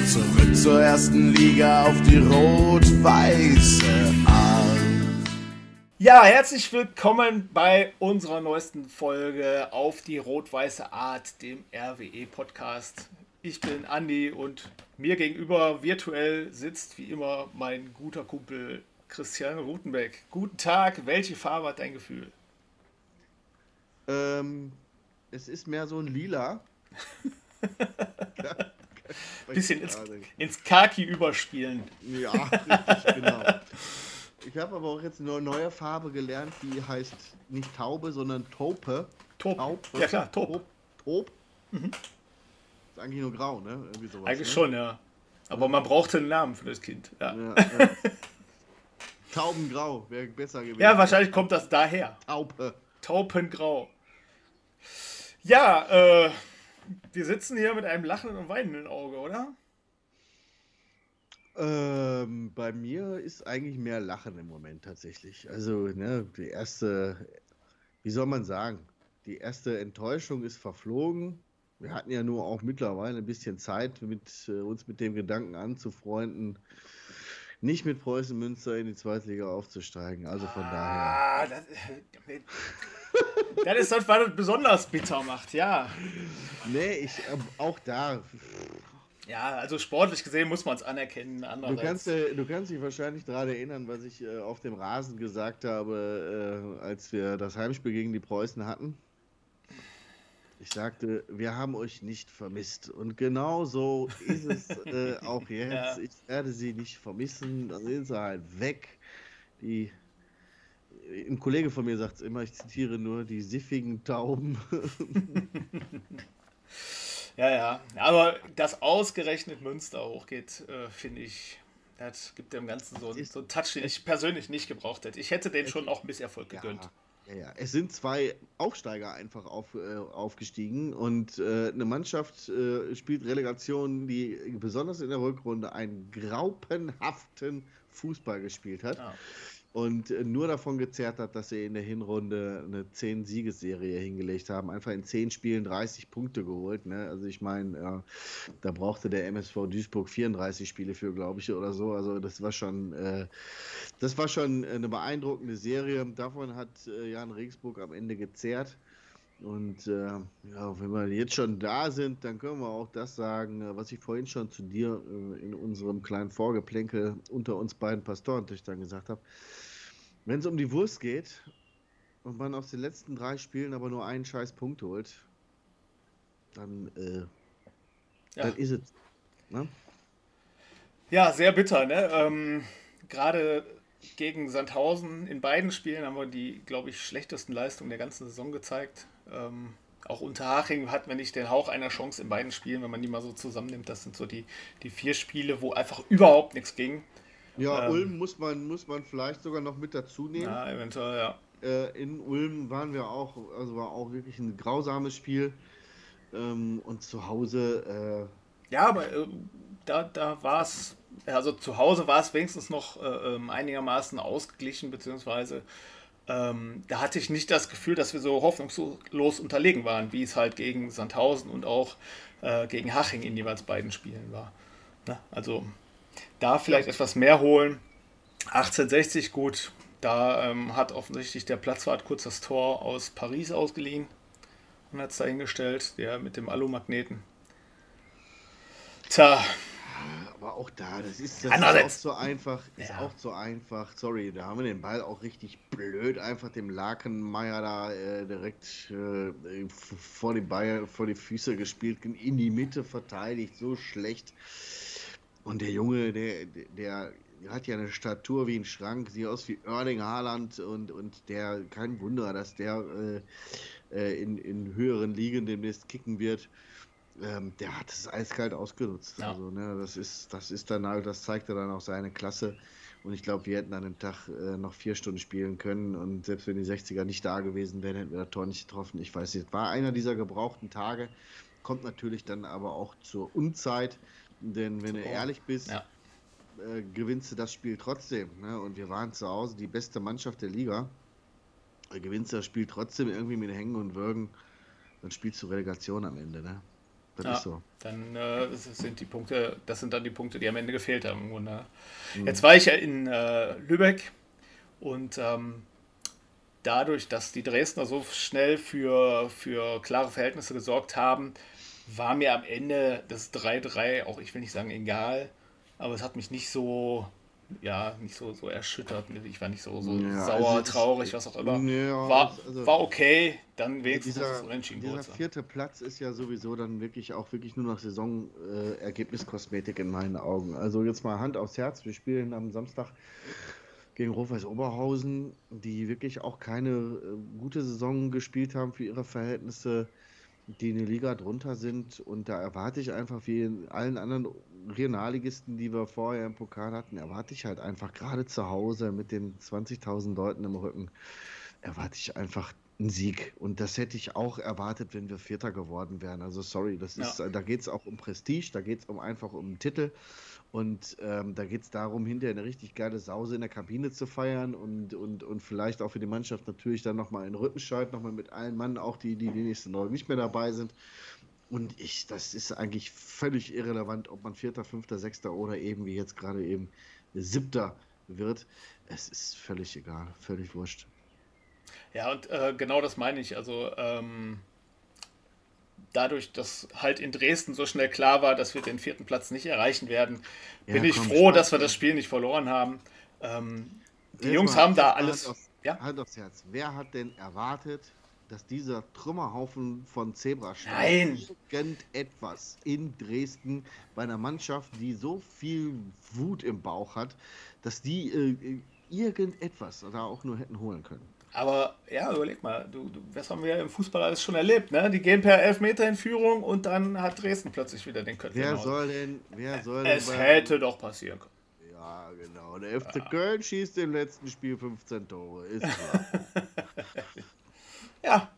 Zurück zur ersten Liga auf die rot-weiße Art. Ja, herzlich willkommen bei unserer neuesten Folge auf die rot-weiße Art, dem RWE-Podcast. Ich bin Andi und mir gegenüber virtuell sitzt wie immer mein guter Kumpel Christian Rutenbeck. Guten Tag, welche Farbe hat dein Gefühl? Es ist mehr so ein Lila. Bisschen ins Khaki überspielen. Ja, richtig, genau. Ich habe aber auch jetzt eine neue Farbe gelernt, die heißt nicht Taube, sondern Taupe. Taub. Ja klar, Taub. Taub. Mhm. Ist eigentlich nur grau, ne? Irgendwie sowas, eigentlich ne? schon, ja. Aber man brauchte einen Namen für das Kind. Ja. Ja. Taubengrau wäre besser gewesen. Ja, wahrscheinlich kommt das daher. Taupe. Taubengrau. Ja, wir sitzen hier mit einem lachenden und weinenden Auge, oder? Bei mir ist eigentlich mehr Lachen im Moment tatsächlich. Also, ne, die erste, wie soll man sagen, die erste Enttäuschung ist verflogen. Wir hatten ja nur auch mittlerweile ein bisschen Zeit, uns mit dem Gedanken anzufreunden, nicht mit Preußen Münster in die Zweitliga aufzusteigen. Also von daher. Das ist das, was das besonders bitter macht, ja. Nee, auch da. Ja, also sportlich gesehen muss man es anerkennen. Du kannst dich wahrscheinlich daran erinnern, was ich auf dem Rasen gesagt habe, als wir das Heimspiel gegen die Preußen hatten. Ich sagte, wir haben euch nicht vermisst. Und genau so ist es auch jetzt. Ja. Ich werde sie nicht vermissen. Dann sind sie halt weg. Ein Kollege von mir sagt es immer, ich zitiere nur, die siffigen Tauben. Ja. Aber dass ausgerechnet Münster hochgeht, finde ich, das gibt dem Ganzen so einen Touch, den ich persönlich nicht gebraucht hätte. Ich hätte denen schon auch ein bisschen Erfolg gegönnt. Ja. Es sind zwei Aufsteiger einfach aufgestiegen und eine Mannschaft spielt Relegation, die besonders in der Rückrunde einen grauenhaften Fußball gespielt hat. Ja. Und nur davon gezerrt hat, dass sie in der Hinrunde eine 10-Siegesserie hingelegt haben. Einfach in 10 Spielen 30 Punkte geholt. Ne? Also ich meine, da brauchte der MSV Duisburg 34 Spiele für, glaube ich, oder so. Also das war schon eine beeindruckende Serie. Davon hat Jan Regensburg am Ende gezerrt. Und wenn wir jetzt schon da sind, dann können wir auch das sagen, was ich vorhin schon zu dir in unserem kleinen Vorgeplänkel unter uns beiden Pastorentöchtern gesagt habe. Wenn es um die Wurst geht und man aus den letzten 3 Spielen aber nur einen scheiß Punkt holt, dann ist es. Ne? Ja, sehr bitter, ne? Gerade gegen Sandhausen in beiden Spielen haben wir die, glaube ich, schlechtesten Leistungen der ganzen Saison gezeigt. Auch Unterhaching hat man nicht den Hauch einer Chance in beiden Spielen, wenn man die mal so zusammennimmt. Das sind so die 4 Spiele, wo einfach überhaupt nichts ging. Ja, Ulm muss man vielleicht sogar noch mit dazu nehmen. Ja, eventuell, ja. In Ulm war auch wirklich ein grausames Spiel. Und zu Hause. Ja, aber da war es, also zu Hause war es wenigstens noch einigermaßen ausgeglichen, beziehungsweise da hatte ich nicht das Gefühl, dass wir so hoffnungslos unterlegen waren, wie es halt gegen Sandhausen und auch gegen Haching in jeweils beiden Spielen war. Na, also da vielleicht etwas mehr holen. 1860, gut, da hat offensichtlich der Platzwart kurz das Tor aus Paris ausgeliehen und hat es da hingestellt, der mit dem Alumagneten. Tja. Aber auch da, das ist auch so einfach. Ist auch so einfach. Sorry, da haben wir den Ball auch richtig blöd einfach dem Lakenmeier da direkt vor die Füße gespielt, in die Mitte verteidigt, so schlecht. Und der Junge, der hat ja eine Statur wie ein Schrank, sieht aus wie Erling Haaland und der, kein Wunder, dass der in höheren Ligen demnächst kicken wird. Der hat es eiskalt ausgenutzt. Ja. Also, ne, das ist dann halt, das zeigt dann auch seine Klasse. Und ich glaube, wir hätten an dem Tag noch 4 Stunden spielen können. Und selbst wenn die 60er nicht da gewesen wären, hätten wir das Tor nicht getroffen. Ich weiß nicht, war einer dieser gebrauchten Tage. Kommt natürlich dann aber auch zur Unzeit. Denn wenn du ehrlich bist, gewinnst du das Spiel trotzdem. Ne? Und wir waren zu Hause die beste Mannschaft der Liga. Gewinnst du das Spiel trotzdem irgendwie mit Hängen und Würgen, dann spielst du Relegation am Ende. Ne? Das Ja, ist so. dann das sind dann die Punkte, die am Ende gefehlt haben im Grunde. Jetzt war ich ja in Lübeck und dadurch, dass die Dresdner so schnell für klare Verhältnisse gesorgt haben, war mir am Ende das 3:3 auch, ich will nicht sagen egal, aber es hat mich nicht so, ja, nicht so erschüttert. Ich war nicht so Ja, sauer, traurig, was auch immer. Ja, War okay, dann also wenigstens noch das Unentschieden dieser geholt haben. 4. Platz ist ja sowieso dann wirklich auch wirklich nur noch Saison-Ergebniskosmetik in meinen Augen. Also jetzt mal Hand aufs Herz, wir spielen am Samstag gegen Rot-Weiß Oberhausen, die wirklich auch keine gute Saison gespielt haben für ihre Verhältnisse, die eine Liga drunter sind. Und da erwarte ich einfach, wie in allen anderen Regionalligisten, die wir vorher im Pokal hatten, erwarte ich halt einfach gerade zu Hause mit den 20.000 Leuten im Rücken, erwarte ich einfach einen Sieg. Und das hätte ich auch erwartet, wenn wir Vierter geworden wären. Also sorry, da geht es auch um Prestige, da geht es einfach um einen Titel. Und da geht es darum, hinterher eine richtig geile Sause in der Kabine zu feiern und vielleicht auch für die Mannschaft natürlich dann nochmal in Rüttenscheid, nochmal mit allen Mann, auch die nächsten Leute nicht mehr dabei sind. Und das ist eigentlich völlig irrelevant, ob man Vierter, Fünfter, Sechster oder eben wie jetzt gerade eben Siebter wird. Es ist völlig egal, völlig wurscht. Ja, und genau das meine ich. Also dadurch, dass halt in Dresden so schnell klar war, dass wir den 4. Platz nicht erreichen werden, bin ich froh, dass wir das Spiel nicht verloren haben. Die Jungs haben da alles. Hand aufs Herz. Wer hat denn erwartet, dass dieser Trümmerhaufen von Zebrastein irgendetwas in Dresden bei einer Mannschaft, die so viel Wut im Bauch hat, dass die irgendetwas da auch nur hätten holen können? Aber ja, überleg mal, das haben wir ja im Fußball alles schon erlebt, ne? Die gehen per Elfmeter in Führung und dann hat Dresden plötzlich wieder den Köpfchen. Wer soll denn es hätte doch passieren können. Ja, genau. Der FC Köln schießt im letzten Spiel 15 Tore. Ist klar. Ja.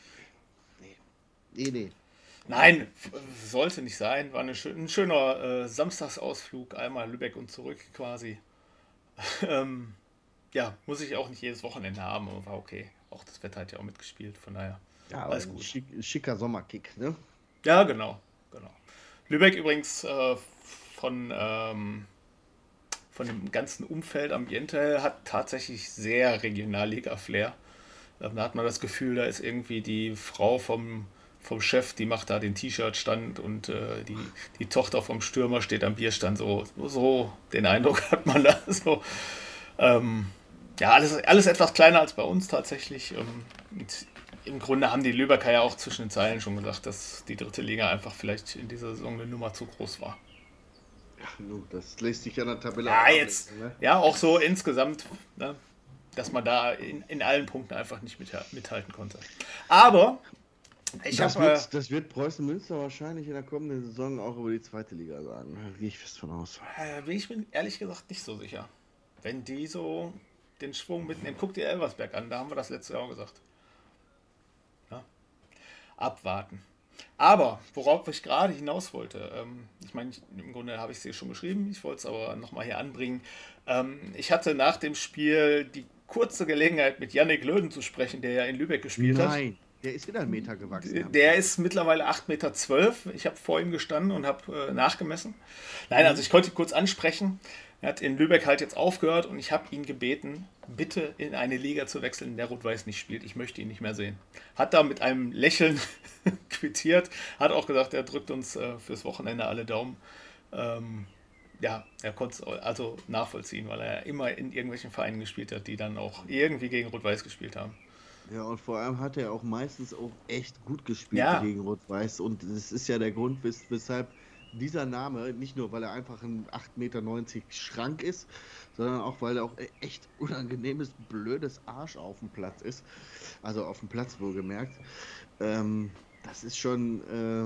Nee. Nein, sollte nicht sein. War ein schöner Samstagsausflug, einmal Lübeck und zurück quasi. Ja, muss ich auch nicht jedes Wochenende haben, aber war okay. Auch das Wetter hat ja auch mitgespielt, von daher. Ja, alles gut. Schicker Sommerkick, ne? Ja, genau. Lübeck übrigens von dem ganzen Umfeld, Ambiente, hat tatsächlich sehr Regionalliga-Flair. Da hat man das Gefühl, da ist irgendwie die Frau vom Chef, die macht da den T-Shirt-Stand und die Tochter vom Stürmer steht am Bierstand. So den Eindruck hat man da so. Ja, alles etwas kleiner als bei uns tatsächlich. Und im Grunde haben die Lübecker ja auch zwischen den Zeilen schon gesagt, dass die 3. Liga einfach vielleicht in dieser Saison eine Nummer zu groß war. Ja, das lässt sich ja in der Tabelle ablesen, ne? Ja, auch so insgesamt, ne, dass man da in allen Punkten einfach nicht mithalten konnte. Aber das wird Preußen Münster wahrscheinlich in der kommenden Saison auch über die 2. Liga sagen. Da gehe ich fest von aus. Bin ich mir ehrlich gesagt nicht so sicher. Wenn die so den Schwung mitnehmen. Guck dir Elversberg an, da haben wir das letzte Jahr auch gesagt. Ja. Abwarten. Aber, worauf ich gerade hinaus wollte, ich meine, im Grunde habe ich es dir schon geschrieben, ich wollte es aber nochmal hier anbringen. Ich hatte nach dem Spiel die kurze Gelegenheit, mit Yannick Löden zu sprechen, der ja in Lübeck gespielt hat. Nein, der ist wieder 1 Meter gewachsen. Der ist mittlerweile 8,12 Meter. Ich habe vor ihm gestanden und habe nachgemessen. Nein, also ich konnte ihn kurz ansprechen. Er hat in Lübeck halt jetzt aufgehört und ich habe ihn gebeten, bitte in eine Liga zu wechseln, in der Rot-Weiß nicht spielt. Ich möchte ihn nicht mehr sehen. Hat da mit einem Lächeln quittiert, hat auch gesagt, er drückt uns fürs Wochenende alle Daumen. Ja, er konnte es also nachvollziehen, weil er immer in irgendwelchen Vereinen gespielt hat, die dann auch irgendwie gegen Rot-Weiß gespielt haben. Ja, und vor allem hat er auch meistens auch echt gut gespielt gegen Rot-Weiß. Und das ist ja der Grund, weshalb dieser Name, nicht nur weil er einfach ein 8,90 Meter Schrank ist, sondern auch weil er auch echt unangenehmes, blödes Arsch auf dem Platz ist. Also auf dem Platz wohlgemerkt. Das ist schon,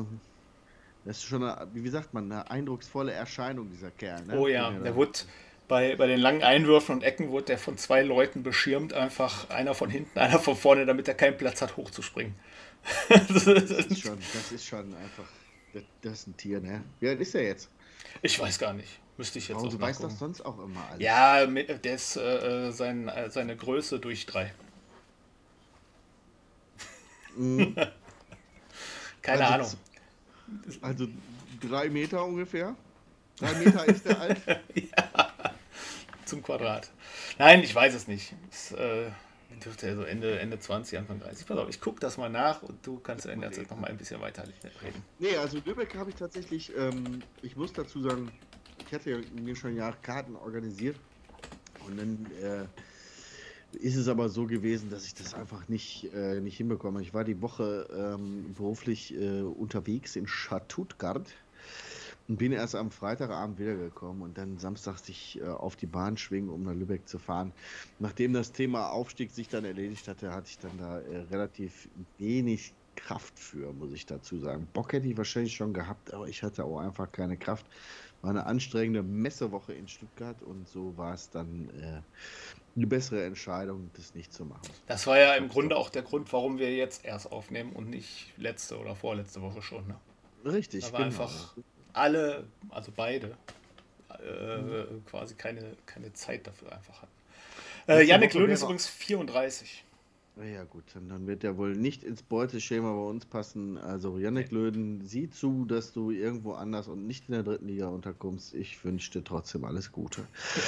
wie sagt man, eine eindrucksvolle Erscheinung, dieser Kerl. Ne? Oh ja, der wurde bei den langen Einwürfen und Ecken wurde der von 2 Leuten beschirmt, einfach einer von hinten, einer von vorne, damit er keinen Platz hat, hochzuspringen. Das ist schon einfach, das ist ein Tier, ne? Wie alt ist er jetzt? Ich weiß gar nicht. Müsste ich jetzt auch du nachgucken. weißt das sonst auch immer alles. Ja, der ist seine Größe durch 3. Mhm. Keine Ahnung. Also 3 Meter ungefähr. 3 Meter ist der alt. Zum Quadrat. Nein, ich weiß es nicht. Es dürfte ja so Ende 20, Anfang 30. Pass auf, ich gucke das mal nach und du kannst in der Zeit noch mal ein bisschen weiter reden. Nee, also Lübeck habe ich tatsächlich, ich muss dazu sagen, ich hatte ja mir schon Jahre Karten organisiert und dann ist es aber so gewesen, dass ich das einfach nicht hinbekomme. Ich war die Woche beruflich unterwegs in Stuttgart und bin erst am Freitagabend wiedergekommen und dann samstags sich auf die Bahn schwingen, um nach Lübeck zu fahren. Nachdem das Thema Aufstieg sich dann erledigt hatte, hatte ich dann da relativ wenig Kraft für, muss ich dazu sagen. Bock hätte ich wahrscheinlich schon gehabt, aber ich hatte auch einfach keine Kraft. War eine anstrengende Messewoche in Stuttgart und so war es dann eine bessere Entscheidung, das nicht zu machen. Das war ja im Grunde auch der Grund, warum wir jetzt erst aufnehmen und nicht letzte oder vorletzte Woche schon. Ne? Richtig, Da war einfach alle, also beide, quasi keine Zeit dafür einfach hatten. Jannik Löhn ist übrigens 34. Ja gut, dann wird er wohl nicht ins Beuteschema bei uns passen. Also Jannik Löden, sieh zu, dass du irgendwo anders und nicht in der 3. Liga unterkommst. Ich wünsche dir trotzdem alles Gute.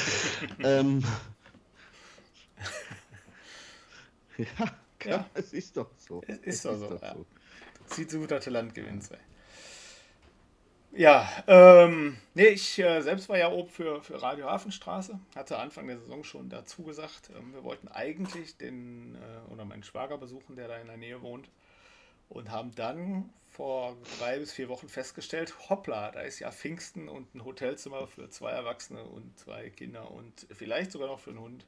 Ja, es ist doch so. Es ist doch so. Ja. Sieh zu, dass du Land gewinnst. Ja, nee, ich selbst war ja oben für Radio Hafenstraße, hatte Anfang der Saison schon dazu gesagt, wir wollten eigentlich oder meinen Schwager besuchen, der da in der Nähe wohnt, und haben dann vor 3 bis 4 Wochen festgestellt, hoppla, da ist ja Pfingsten und ein Hotelzimmer für 2 Erwachsene und 2 Kinder und vielleicht sogar noch für einen Hund.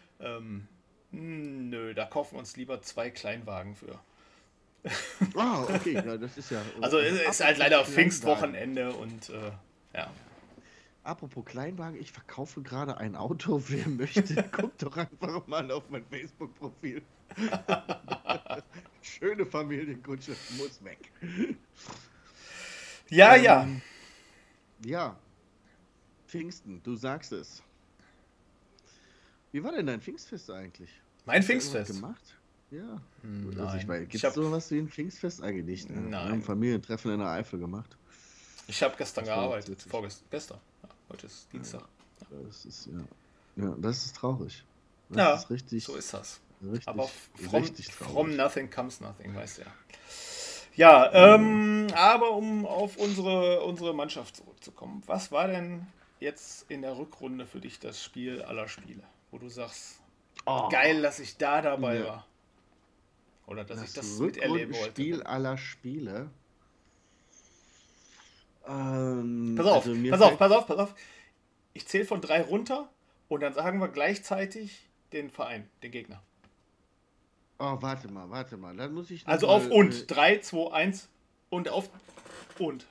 Nö, da kaufen wir uns lieber 2 Kleinwagen für. Ah, okay, ja, das ist ja. Also es ist halt leider Pfingstwochenende und ja. Apropos Kleinwagen, ich verkaufe gerade ein Auto. Wer möchte, guckt doch einfach mal auf mein Facebook-Profil. Schöne Familienkutsche, muss weg. Ja, ja. Ja. Pfingsten, du sagst es. Wie war denn dein Pfingstfest eigentlich? Mein Pfingstfest? Gemacht? Ja. Nein. Gibt es sowas wie ein Pfingstfest eigentlich nicht? Ne? Nein. Wir haben ein Familientreffen in der Eifel gemacht. Ich habe gestern gearbeitet. Gestern. Ja, heute ist Dienstag. Ja. Das ist, ja, das ist traurig. Das ist richtig. So ist das. Richtig, aber richtig from nothing comes nothing, weißt du ja. Ja, aber um auf unsere Mannschaft zurückzukommen. Was war denn jetzt in der Rückrunde für dich das Spiel aller Spiele? Wo du sagst, geil, dass ich da dabei war. Oder dass ich das miterleben wollte. Spiel aller Spiele. Pass auf. Ich zähle von 3 runter und dann sagen wir gleichzeitig den Verein, den Gegner. Oh, warte mal. Dann muss ich also auf und. 3, 2, 1 und auf und.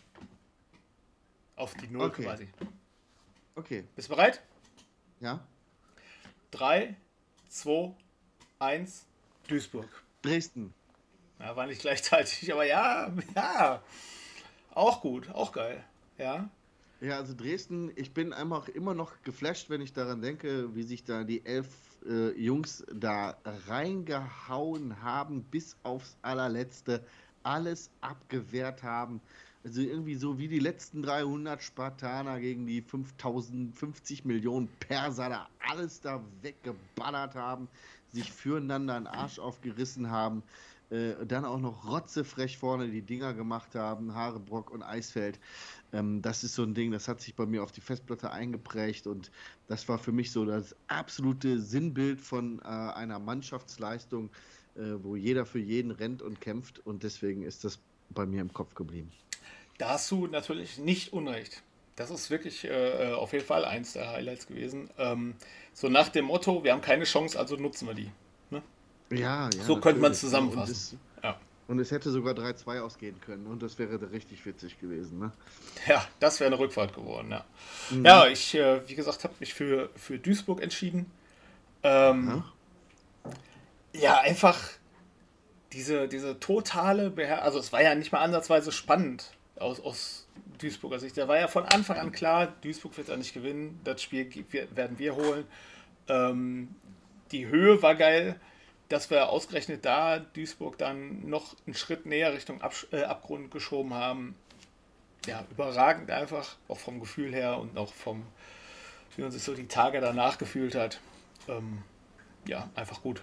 Auf die 0 quasi. Okay. Bist du bereit? Ja. 3, 2, 1, Duisburg. Dresden. Ja, war nicht gleichzeitig, aber ja. Auch gut, auch geil. Ja. Ja, also Dresden, ich bin einfach immer noch geflasht, wenn ich daran denke, wie sich da die 11 Jungs da reingehauen haben, bis aufs allerletzte, alles abgewehrt haben. Also irgendwie so wie die letzten 300 Spartaner gegen die 50 Millionen Perser da alles da weggeballert haben, sich füreinander einen Arsch aufgerissen haben, dann auch noch rotzefrech vorne die Dinger gemacht haben, Harebrock und Eisfeld. Das ist so ein Ding, das hat sich bei mir auf die Festplatte eingeprägt und das war für mich so das absolute Sinnbild von einer Mannschaftsleistung, wo jeder für jeden rennt und kämpft und deswegen ist das bei mir im Kopf geblieben. Da hast du natürlich nicht Unrecht. Das ist wirklich auf jeden Fall eins der Highlights gewesen. So nach dem Motto, wir haben keine Chance, also nutzen wir die. Ne? Ja, so könnte man es zusammenfassen. Und es hätte sogar 3-2 ausgehen können und das wäre richtig witzig gewesen. Ne? Ja, das wäre eine Rückfahrt geworden. Ja, ja ich, wie gesagt, habe mich für Duisburg entschieden. Ja, einfach diese totale also es war ja nicht mal ansatzweise spannend aus Duisburger Sicht. Da war ja von Anfang an klar, Duisburg wird da nicht gewinnen, das Spiel werden wir holen. Die Höhe war geil, dass wir ausgerechnet da Duisburg dann noch einen Schritt näher Richtung Abgrund geschoben haben. Ja, überragend einfach, auch vom Gefühl her und auch wie man sich so die Tage danach gefühlt hat. Ja, einfach gut.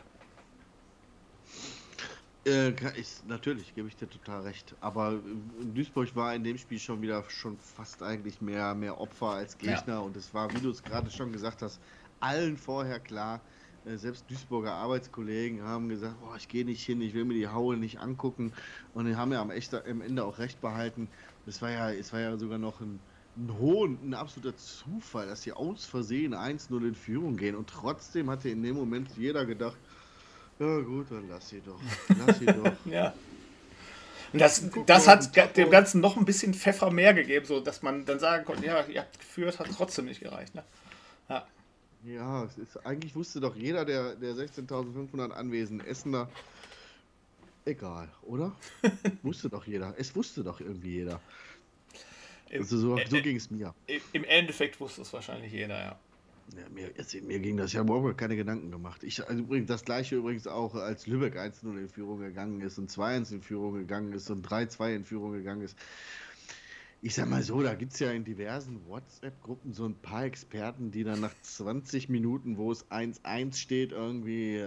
Natürlich, gebe ich dir total recht. Aber Duisburg war in dem Spiel schon fast eigentlich mehr Opfer als Gegner. Ja. Und es war, wie du es gerade schon gesagt hast, allen vorher klar. Selbst Duisburger Arbeitskollegen haben gesagt, boah, ich gehe nicht hin, ich will mir die Haue nicht angucken. Und die haben ja am Ende auch recht behalten. Es war ja sogar noch ein absoluter Zufall, dass sie aus Versehen 1-0 in Führung gehen. Und trotzdem hatte in dem Moment jeder gedacht, ja gut, dann lass sie doch. Ja. Und das hat dem Ganzen noch ein bisschen Pfeffer mehr gegeben, so dass man dann sagen konnte, ja, ihr habt geführt, hat trotzdem nicht gereicht. Ne? Ja, eigentlich wusste doch jeder der 16.500 anwesenden Essener, egal, oder? Wusste doch jeder. Es wusste doch irgendwie jeder. Also so ging es mir. Im Endeffekt wusste es wahrscheinlich jeder, ja. Ja, mir ging das ja überhaupt keine Gedanken gemacht. Übrigens das gleiche auch, als Lübeck 1-0 in Führung gegangen ist und 2-1 in Führung gegangen ist und 3-2 in Führung gegangen ist. Ich sag mal so, da gibt es ja in diversen WhatsApp-Gruppen so ein paar Experten, die dann nach 20 Minuten, wo es 1-1 steht, irgendwie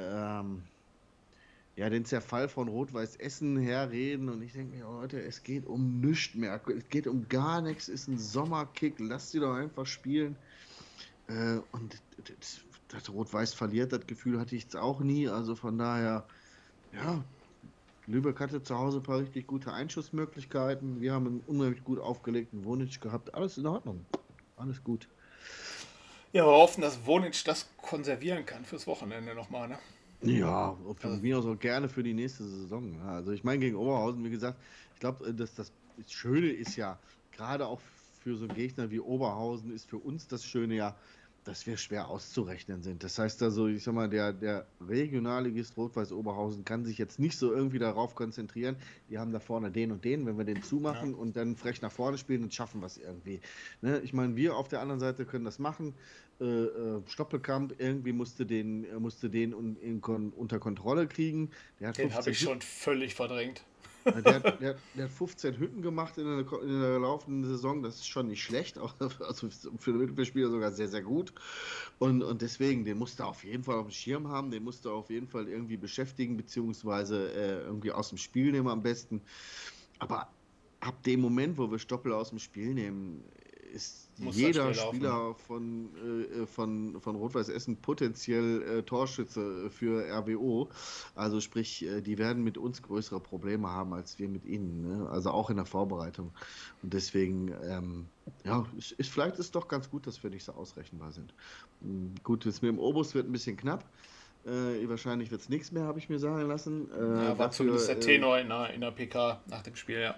den Zerfall von Rot-Weiß Essen herreden. Und ich denke mir, Leute, es geht um nichts mehr. Es geht um gar nichts. Es ist ein Sommerkick. Lasst sie doch einfach spielen. Und das Rot-Weiß verliert, das Gefühl hatte ich jetzt auch nie. Also von daher, ja, Lübeck hatte zu Hause ein paar richtig gute Einschussmöglichkeiten. Wir haben einen unheimlich gut aufgelegten Wonic gehabt. Alles in Ordnung. Alles gut. Ja, wir hoffen, dass Wonic das konservieren kann fürs Wochenende nochmal, ne? Ja, von mir aus auch gerne für die nächste Saison. Also ich meine, gegen Oberhausen, wie gesagt, ich glaube, das Schöne ist ja, gerade auch für so einen Gegner wie Oberhausen ist für uns das Schöne ja, dass wir schwer auszurechnen sind. Das heißt also, ich sag mal, der Regionalligist Rot-Weiß Oberhausen kann sich jetzt nicht so irgendwie darauf konzentrieren, die haben da vorne den und den, wenn wir den zumachen und dann frech nach vorne spielen, dann schaffen wir es irgendwie. Ne? Ich meine, wir auf der anderen Seite können das machen. Stoppelkamp irgendwie musste den unter Kontrolle kriegen. Den habe ich schon völlig verdrängt. Der hat 15 Hütten gemacht in der laufenden Saison, das ist schon nicht schlecht, also für den Mittelfeldspieler sogar sehr, sehr gut. Und deswegen, den musst du auf jeden Fall auf dem Schirm haben, den musst du auf jeden Fall irgendwie beschäftigen, beziehungsweise irgendwie aus dem Spiel nehmen am besten. Aber ab dem Moment, wo wir Stoppel aus dem Spiel nehmen, ist jeder Spieler von Rot-Weiß Essen potenziell Torschütze für RWO. Also sprich, die werden mit uns größere Probleme haben, als wir mit ihnen. Ne? Also auch in der Vorbereitung. Und deswegen, vielleicht ist es doch ganz gut, dass wir nicht so ausrechenbar sind. Gut, jetzt mit dem Obus wird ein bisschen knapp. Wahrscheinlich wird es nichts mehr, habe ich mir sagen lassen. War zumindest der Tenor in der PK nach dem Spiel, ja.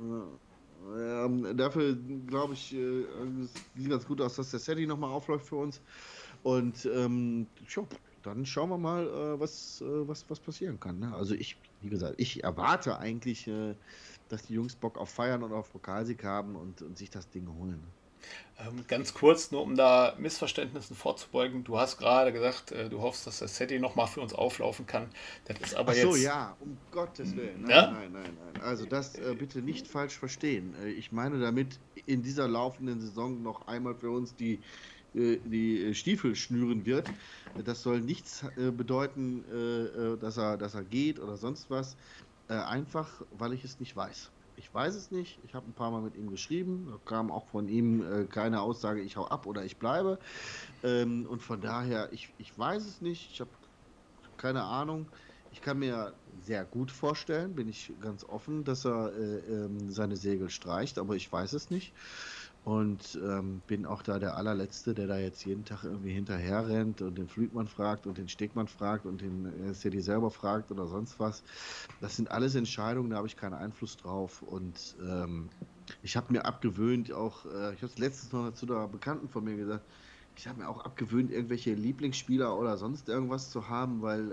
Dafür glaube ich, sieht ganz gut aus, dass der Seti nochmal aufläuft für uns. Und dann schauen wir mal, was passieren kann. Ne? Also wie gesagt, ich erwarte eigentlich, dass die Jungs Bock auf Feiern und auf Pokalsieg haben und sich das Ding holen. Ganz kurz, nur um da Missverständnissen vorzubeugen. Du hast gerade gesagt, du hoffst, dass der Seti nochmal für uns auflaufen kann. Das ist aber ja, um Gottes Willen. Nein. Also das bitte nicht falsch verstehen. Ich meine damit, in dieser laufenden Saison noch einmal für uns die Stiefel schnüren wird. Das soll nichts bedeuten, dass er geht oder sonst was. Einfach, weil ich es nicht weiß. Ich weiß es nicht. Ich habe ein paar Mal mit ihm geschrieben. Da kam auch von ihm keine Aussage, ich hau ab oder ich bleibe. Und von daher, ich weiß es nicht. Ich habe keine Ahnung. Ich kann mir sehr gut vorstellen, bin ich ganz offen, dass er seine Segel streicht, aber ich weiß es nicht. Und bin auch da der allerletzte, der da jetzt jeden Tag irgendwie hinterher rennt und den Flügmann fragt und den Stegmann fragt und den Cedi selber fragt oder sonst was. Das sind alles Entscheidungen, da habe ich keinen Einfluss drauf. Und ich habe mir abgewöhnt, auch, ich habe es letztens noch zu einer Bekannten von mir gesagt, ich habe mir auch abgewöhnt, irgendwelche Lieblingsspieler oder sonst irgendwas zu haben, weil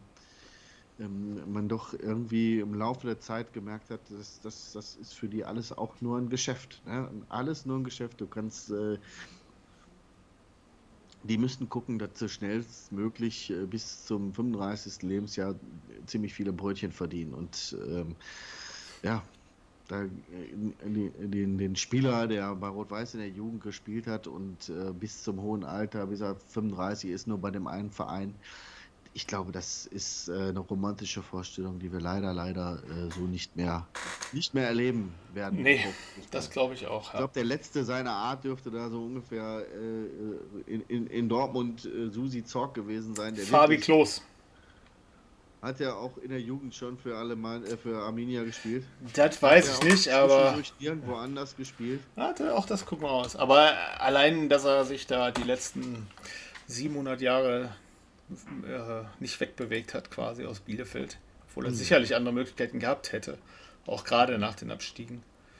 man doch irgendwie im Laufe der Zeit gemerkt hat, das ist für die alles auch nur ein Geschäft. Ne? Alles nur ein Geschäft. Du kannst die müssten gucken, dass sie schnellstmöglich bis zum 35. Lebensjahr ziemlich viele Brötchen verdienen. Und ja, da den Spieler, der bei Rot-Weiß in der Jugend gespielt hat und bis zum hohen Alter, bis er 35 ist, nur bei dem einen Verein. Ich glaube, das ist eine romantische Vorstellung, die wir leider so nicht mehr erleben werden. Nee, das glaube ich auch. Ich glaube, der letzte seiner Art dürfte da so ungefähr in Dortmund Susi Zorc gewesen sein. Der Fabi Klos. Hat er auch in der Jugend schon für für Arminia gespielt? Das weiß ich nicht, aber irgendwo anders gespielt. Warte, auch das gucken wir aus. Aber allein, dass er sich da die letzten 700 Jahre nicht wegbewegt hat, quasi aus Bielefeld, obwohl er sicherlich andere Möglichkeiten gehabt hätte, auch gerade nach den Abstiegen.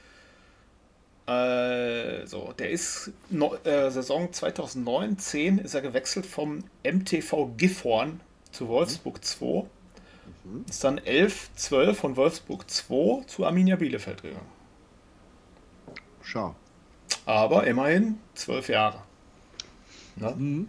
Der ist Saison 2009/10 ist er gewechselt vom MTV Gifhorn zu Wolfsburg 2. Ist dann 11/12 von Wolfsburg 2 zu Arminia Bielefeld gegangen. Schau. Aber immerhin 12 Jahre. Ne?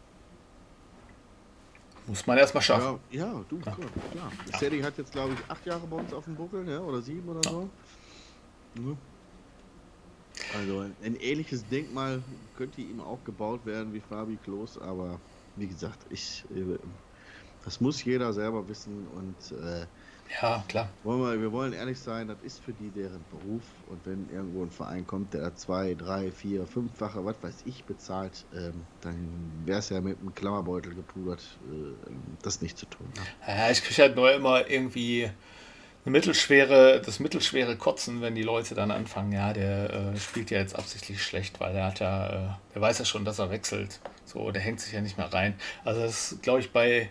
Muss man erstmal schaffen. Ja, du, klar. Sadie hat jetzt, glaube ich, 8 Jahre bei uns auf dem Buckel, ja, oder 7 oder so. Ja. Also ein ähnliches Denkmal könnte ihm auch gebaut werden wie Fabi Klos, aber wie gesagt, das muss jeder selber wissen und ja, klar. Wir wollen ehrlich sein, das ist für die deren Beruf und wenn irgendwo ein Verein kommt, der 2, 3, 4, 5-fache, was weiß ich, bezahlt, dann wäre es ja mit einem Klammerbeutel gepudert, das nicht zu tun. Ne? Ja, ich kriege halt nur immer irgendwie das mittelschwere Kotzen, wenn die Leute dann anfangen, ja, der spielt ja jetzt absichtlich schlecht, weil der weiß ja schon, dass er wechselt. So, der hängt sich ja nicht mehr rein. Also das glaube ich bei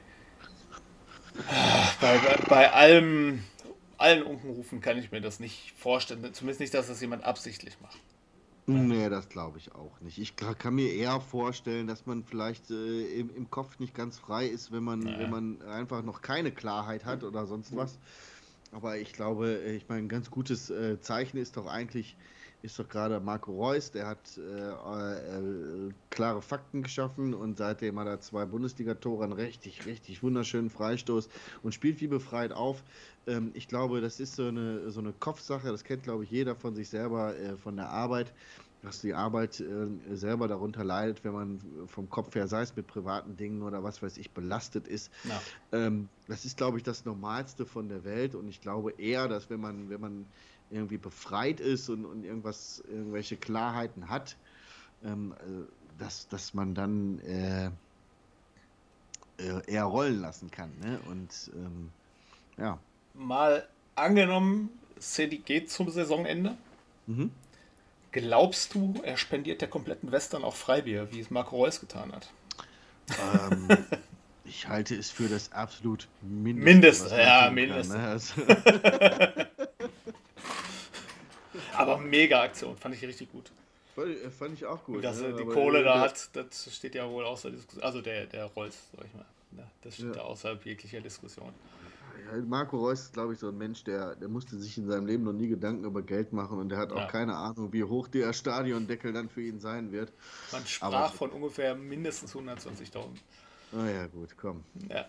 allen Unkenrufen kann ich mir das nicht vorstellen. Zumindest nicht, dass das jemand absichtlich macht. Nee, das glaube ich auch nicht. Ich kann mir eher vorstellen, dass man vielleicht im Kopf nicht ganz frei ist, wenn man einfach noch keine Klarheit hat oder sonst was. Aber ich glaube, ein ganz gutes Zeichen ist doch gerade Marco Reus, der hat klare Fakten geschaffen und seitdem hat er 2 Bundesliga-Tore, einen richtig, richtig wunderschönen Freistoß und spielt wie befreit auf. Ich glaube, das ist so eine Kopfsache, das kennt, glaube ich, jeder von sich selber, von der Arbeit, dass die Arbeit selber darunter leidet, wenn man vom Kopf her, sei es mit privaten Dingen oder was weiß ich, belastet ist. Ja. Das ist, glaube ich, das Normalste von der Welt und ich glaube eher, dass wenn man irgendwie befreit ist und irgendwelche Klarheiten hat, dass man dann eher rollen lassen kann. Ne? Und ja. Mal angenommen, Cedi geht zum Saisonende. Glaubst du, er spendiert der kompletten Western auch Freibier, wie es Marco Reus getan hat? Ich halte es für das absolut Mindeste. Mindestens. Ne? Also aber mega Aktion, fand ich richtig gut. Fand ich auch gut. Dass er die Kohle da hat, das steht ja wohl außer Diskussion. Also der Reus, sag ich mal. Ne? Das steht ja außerhalb jeglicher Diskussion. Ja, Marco Reus ist, glaube ich, so ein Mensch, der musste sich in seinem Leben noch nie Gedanken über Geld machen und der hat auch keine Ahnung, wie hoch der Stadiondeckel dann für ihn sein wird. Man sprach von ungefähr mindestens 120.000. Ah ja, gut, komm. Ja.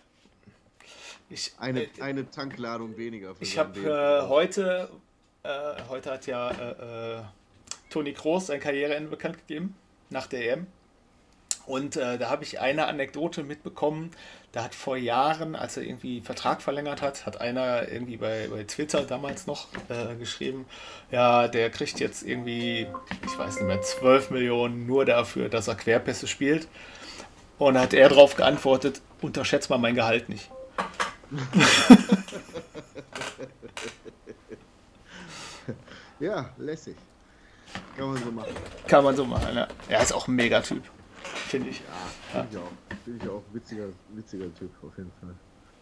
Eine Tankladung weniger. Ich habe heute hat ja Toni Kroos sein Karriereende bekannt gegeben, nach der EM. Und da habe ich eine Anekdote mitbekommen, da hat vor Jahren, als er irgendwie Vertrag verlängert hat einer irgendwie bei Twitter damals noch geschrieben, ja, der kriegt jetzt irgendwie, ich weiß nicht mehr, 12 Millionen nur dafür, dass er Querpässe spielt. Und da hat er darauf geantwortet, unterschätzt mal mein Gehalt nicht. Ja, lässig. Kann man so machen. Ja. Er ist auch ein Megatyp, finde ich. Ja, finde ich auch. Witziger Typ, auf jeden Fall.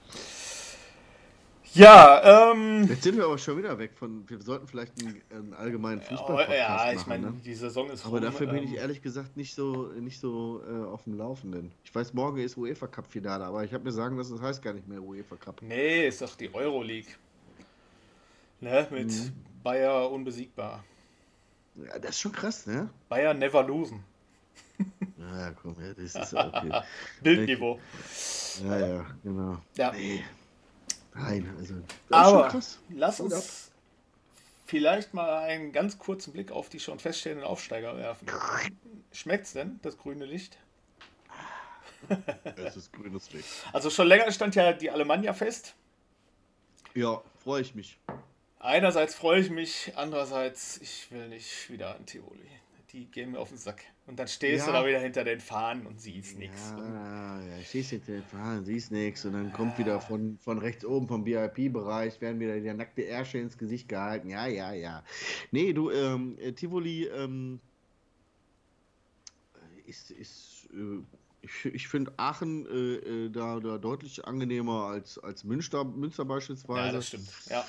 Ja, jetzt sind wir aber schon wieder weg wir sollten vielleicht einen allgemeinen Fußball-Podcast machen. Ich meine, die Saison ist aber dafür bin ich ehrlich gesagt nicht so auf dem Laufenden. Ich weiß, morgen ist UEFA Cup Finale, aber ich habe mir sagen lassen, das heißt gar nicht mehr UEFA Cup. Nee, ist doch die Euroleague. Ne, mit Bayer unbesiegbar. Ja, das ist schon krass, ne? Bayer never losen. Ja, Ja, komm, ja, das ist ja okay. Bildniveau. Ja, genau. Ja. Nee. Nein, also das ist schon Aber krass. lass Hut ab. uns vielleicht mal einen ganz kurzen Blick auf die schon feststehenden Aufsteiger werfen. Schmeckt's denn, das grüne Licht? Es ist grünes Licht. Also schon länger stand ja die Alemannia fest. Ja, freue ich mich. Einerseits freue ich mich, andererseits ich will nicht wieder an Tivoli. Die gehen mir auf den Sack. Und dann stehst du Ja. da wieder hinter den Fahnen und siehst nichts. Ja, stehst hinter den Fahnen, siehst nichts und dann kommt wieder von rechts oben vom VIP-Bereich, werden wieder der nackte Ärsche ins Gesicht gehalten. Ja. Nee, du, Tivoli ich finde Aachen da deutlich angenehmer als Münster beispielsweise. Ja, das stimmt. Ja.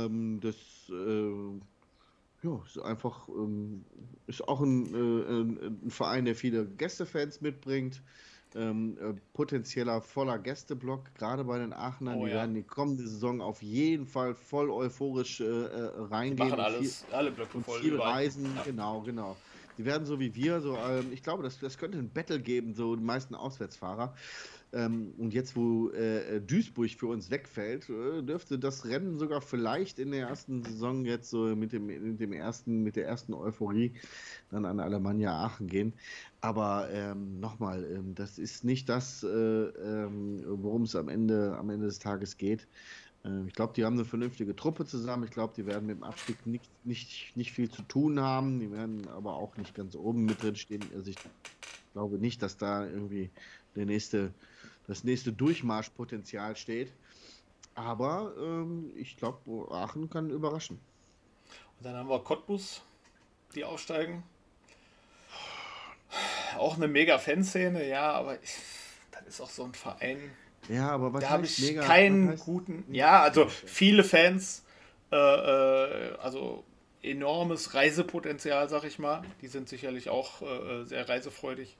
Ja, ist einfach ist auch ein Verein, der viele Gästefans mitbringt. Potenzieller voller Gästeblock, gerade bei den Aachenern. Oh, die ja. werden die kommende Saison auf jeden Fall voll euphorisch Die reingehen. machen und alles, alle Blöcke und voll. viel überall. reisen, genau. Die werden so wie wir, ich glaube, das könnte ein Battle geben, so die meisten Auswärtsfahrer. Und jetzt, wo Duisburg für uns wegfällt, dürfte das Rennen sogar vielleicht in der ersten Saison jetzt so mit der ersten Euphorie dann an Alemannia Aachen gehen. Aber nochmal, das ist nicht das, worum es am Ende des Tages geht. Ich glaube, die haben eine vernünftige Truppe zusammen. Ich glaube, die werden mit dem Abstieg nicht viel zu tun haben. Die werden aber auch nicht ganz oben mit drin stehen. Also ich glaube nicht, dass da irgendwie das nächste Durchmarschpotenzial steht. Aber ich glaube, Aachen kann überraschen. Und dann haben wir Cottbus, die aufsteigen. Auch eine mega Fanszene, ja, aber das ist auch so ein Verein. Ja, aber was Da habe heißt ich mega? keinen Was heißt- guten. Ja, also viele Fans, also enormes Reisepotenzial, sag ich mal. Die sind sicherlich auch sehr reisefreudig.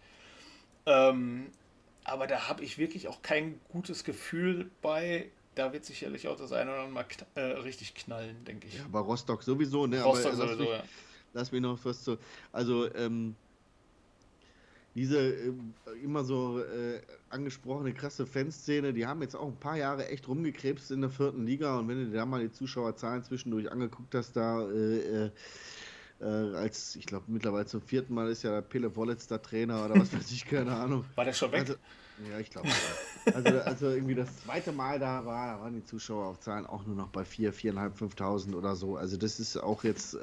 Aber da habe ich wirklich auch kein gutes Gefühl bei. Da wird sicherlich auch das eine oder andere mal richtig knallen, denke ich. Ja, aber Rostock sowieso, ne? Rostock aber sowieso, ja. lass mich noch was zu. Also, diese immer so angesprochene krasse Fanszene, die haben jetzt auch ein paar Jahre echt rumgekrebst in der 4. Liga und wenn du dir da mal die Zuschauerzahlen zwischendurch angeguckt hast, da als, ich glaube mittlerweile zum 4. Mal ist ja der Pele Wollitz der Trainer oder was weiß ich, keine Ahnung. War der schon weg? Also, ja, ich glaube. Also irgendwie das zweite Mal da waren die Zuschauerzahlen auch nur noch bei 4.500, 5.000 oder so. Also das ist auch jetzt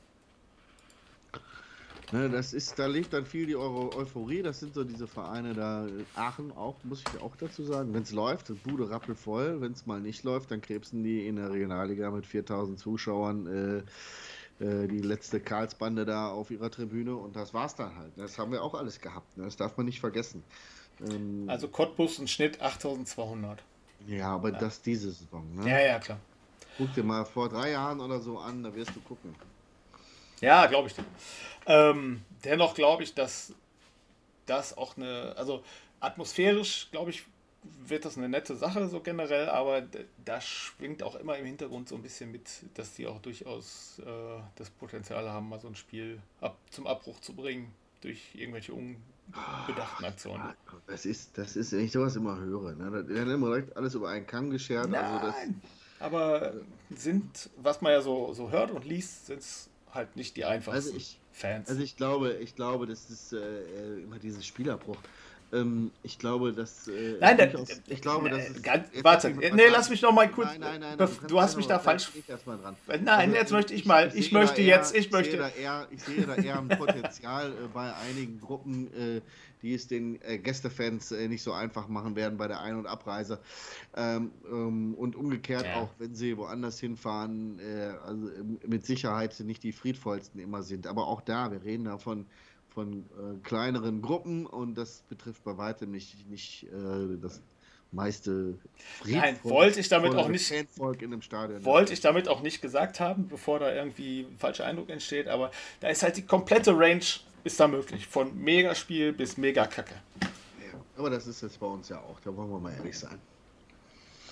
ne, da lebt dann viel die Euphorie. Das sind so diese Vereine da. Aachen auch, muss ich auch dazu sagen. Wenn es läuft, Bude rappelvoll. Wenn es mal nicht läuft, dann krebsen die in der Regionalliga mit 4.000 Zuschauern die letzte Karlsbande da auf ihrer Tribüne. Und das war's dann halt. Das haben wir auch alles gehabt. Ne? Das darf man nicht vergessen. Also Cottbus ein Schnitt 8.200. Ja, aber das diese Saison. Ne? Ja, klar. Guck dir mal vor 3 Jahren oder so an, da wirst du gucken. Ja, glaube ich dir. Dennoch glaube ich, dass das auch also atmosphärisch, glaube ich, wird das eine nette Sache so generell, aber da schwingt auch immer im Hintergrund so ein bisschen mit, dass die auch durchaus das Potenzial haben, mal so ein Spiel zum Abbruch zu bringen durch irgendwelche unbedachten Aktionen. Das ist, wenn ich sowas immer höre, ne? Da werden immer direkt alles über einen Kamm geschert. Also Nein, aber was man ja so hört und liest, sind es halt nicht die einfachsten Fans. Also ich glaube, das ist immer dieses Spielabbruch. Ich glaube, dass. Nein, ich glaube, dass. Warte, lass mich noch mal kurz. Nein, du hast mich da falsch. Ich erst mal dran. Nein, jetzt möchte ich mal. Ich möchte. Ich sehe da eher ein Potenzial bei einigen Gruppen, die es den Gästefans nicht so einfach machen werden bei der Ein- und Abreise. Und umgekehrt auch, wenn sie woanders hinfahren, also mit Sicherheit nicht die friedvollsten immer sind. Aber auch da, wir reden da von kleineren Gruppen und das betrifft bei weitem nicht das meiste Nein, wollte ich damit auch nicht. Fanvolk in einem Stadion. Wollte ich damit auch nicht gesagt haben, bevor da irgendwie ein falscher Eindruck entsteht, aber da ist halt die komplette Range ist da möglich, von Megaspiel bis Mega-Kacke. Ja, aber das ist jetzt bei uns ja auch, da wollen wir mal ehrlich sein.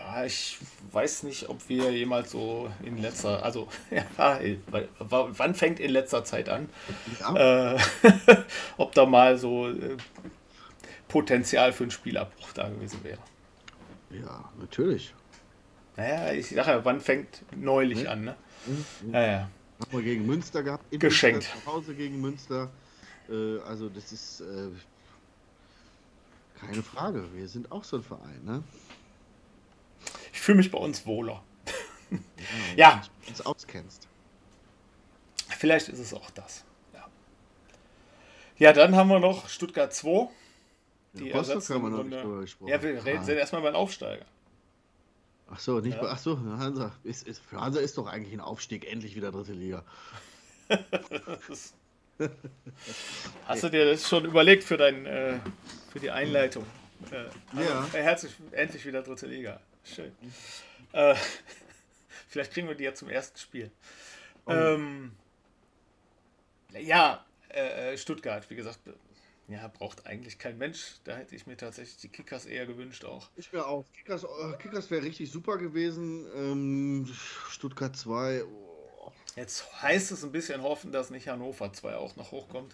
Ja, ich weiß nicht, ob wir jemals so in letzter, also ja, wann fängt in letzter Zeit an? Ja, Äh, ob da mal so Potenzial für einen Spielabbruch da gewesen wäre. ja, natürlich. Naja, ich sage ja, wann fängt neulich Ne? an, ne? Mhm. Ja, ja. Haben wir gegen Münster gehabt, in Münster, Geschenkt. zu Hause gegen Münster. Also das ist keine Frage. Wir sind auch so ein Verein, ne? Ich fühle mich bei uns wohler. Ja, Ja, und uns auskennst. vielleicht ist es auch das. Ja, ja, dann haben wir noch Stuttgart 2. Die Ja, Rostock ersetzen haben wir im noch nicht Grunde. drüber gesprochen. Ja, wir reden, sind erstmal beim Aufsteiger. Ach so, nicht Ja. bei, ach so, Hansa. Für Hansa ist doch eigentlich ein Aufstieg endlich wieder dritte Liga. Das, hast du dir das schon überlegt für für die Einleitung? Ja. Herzlich, endlich wieder dritte Liga. Schön. Äh, vielleicht kriegen wir die ja zum ersten Spiel. Oh. Ja, Stuttgart, wie gesagt, ja, braucht eigentlich kein Mensch. Da hätte ich mir tatsächlich die Kickers eher gewünscht auch. Ich wäre auch. Kickers wäre richtig super gewesen. Stuttgart 2. Oh. Jetzt heißt es ein bisschen hoffen, dass nicht Hannover 2 auch noch hochkommt.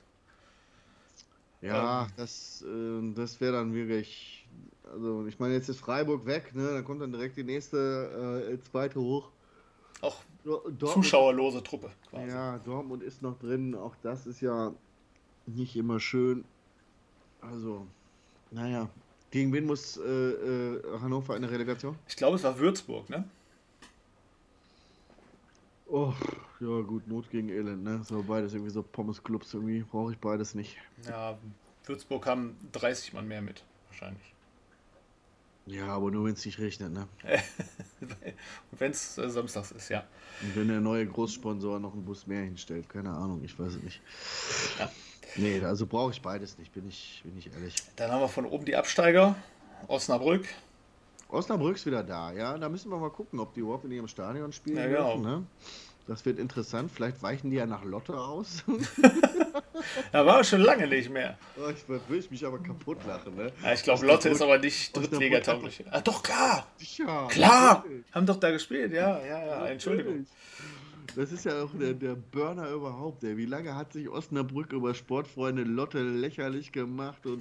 Ja, das wäre dann wirklich. Also, ich meine, jetzt ist Freiburg weg, ne? Dann kommt dann direkt die nächste zweite hoch. Auch Dortmund, zuschauerlose Truppe quasi. ja, Dortmund ist noch drin. Auch das ist ja nicht immer schön. Also, naja. Gegen wen muss Hannover in der Relegation? Ich glaube, es war Würzburg, ne? Oh, ja gut, Not gegen Elend, ne? So beides irgendwie so Pommes-Clubs, irgendwie brauche ich beides nicht. Ja, Würzburg haben 30 Mann mehr mit, wahrscheinlich. Ja, aber nur wenn es nicht regnet, ne? Und wenn es samstags ist, ja. Und wenn der neue Großsponsor noch einen Bus mehr hinstellt, keine Ahnung, ich weiß es nicht. Ja. Nee, also brauche ich beides nicht, bin ich ehrlich. Dann haben wir von oben die Absteiger. Osnabrück. Osnabrück ist wieder da, ja. Da müssen wir mal gucken, ob die überhaupt in ihrem Stadion spielen Ja, genau. dürfen, ne? Das wird interessant. Vielleicht weichen die ja nach Lotte aus. Da war schon lange nicht mehr. Oh, will ich mich aber kaputt lachen, ne? Ja, ich glaube, Lotte ist aber nicht Osnabrück drittligatauglich. Ah, doch, klar. Sicher. Klar. natürlich. Haben doch da gespielt, ja, ja, ja. Entschuldigung. Natürlich. Das ist ja auch der Burner überhaupt, ey. Wie lange hat sich Osnabrück über Sportfreunde Lotte lächerlich gemacht und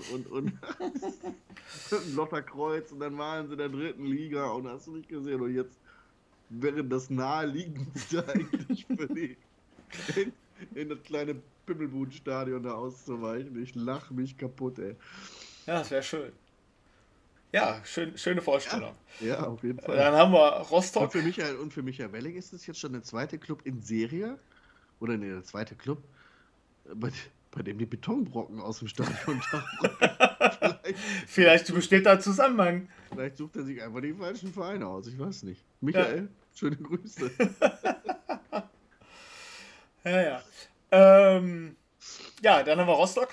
Lotterkreuz und dann waren sie in der dritten Liga und hast du nicht gesehen und jetzt wäre das naheliegendste eigentlich für die in das kleine Pimmelbudenstadion da auszuweichen. Ich lach mich kaputt, ey. Ja, das wäre schön. Ja, schöne Vorstellung. Ja, auf jeden Fall. Dann haben wir Und Rostock. für Michael Welling ist es jetzt schon der zweite Club in Serie, oder nee, der zweite Club, bei dem die Betonbrocken aus dem Stadion tauchen. Vielleicht besteht da ein Zusammenhang. Vielleicht sucht er sich einfach die falschen Vereine aus, ich weiß nicht. Michael, schöne Grüße. Ja, ja. Ja, dann haben wir Rostock.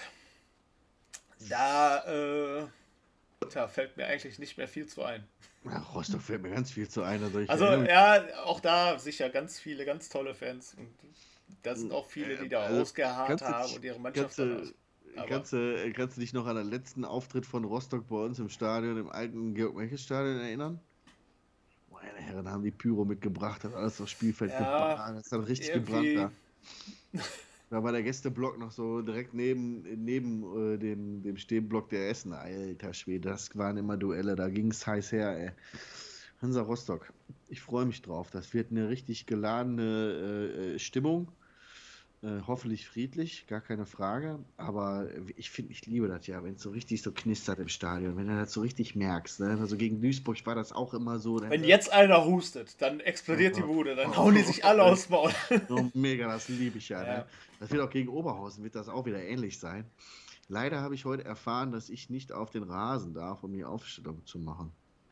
Da fällt mir eigentlich nicht mehr viel zu ein. Ja, Rostock fällt mir ganz viel zu ein. Also, ja, auch da sicher ganz viele, ganz tolle Fans. Und da sind auch viele, die da ausgeharrt haben und ihre Mannschaft verlassen. Kannst du dich noch an den letzten Auftritt von Rostock bei uns im Stadion, im alten Georg-Mechel-Stadion erinnern? Meine Herren, haben die Pyro mitgebracht, hat alles aufs Spielfeld gebracht. Das hat richtig gebrannt da. Da war der Gästeblock noch so direkt neben dem Stehblock der Essen. Alter Schwede, das waren immer Duelle, da ging es heiß her, ey. Hansa Rostock, ich freue mich drauf. Das wird eine richtig geladene Stimmung. Hoffentlich friedlich, gar keine Frage. Aber ich liebe das ja, wenn es so richtig so knistert im Stadion, wenn du das so richtig merkst. Ne? Also gegen Duisburg war das auch immer so. Wenn jetzt einer hustet, dann explodiert die Bude, dann hauen die sich alle aufs Maul. Oh, mega, das liebe ich ja. Ja. Ne? Das wird auch gegen Oberhausen, wird das auch wieder ähnlich sein. Leider habe ich heute erfahren, dass ich nicht auf den Rasen darf, um die Aufstellung zu machen.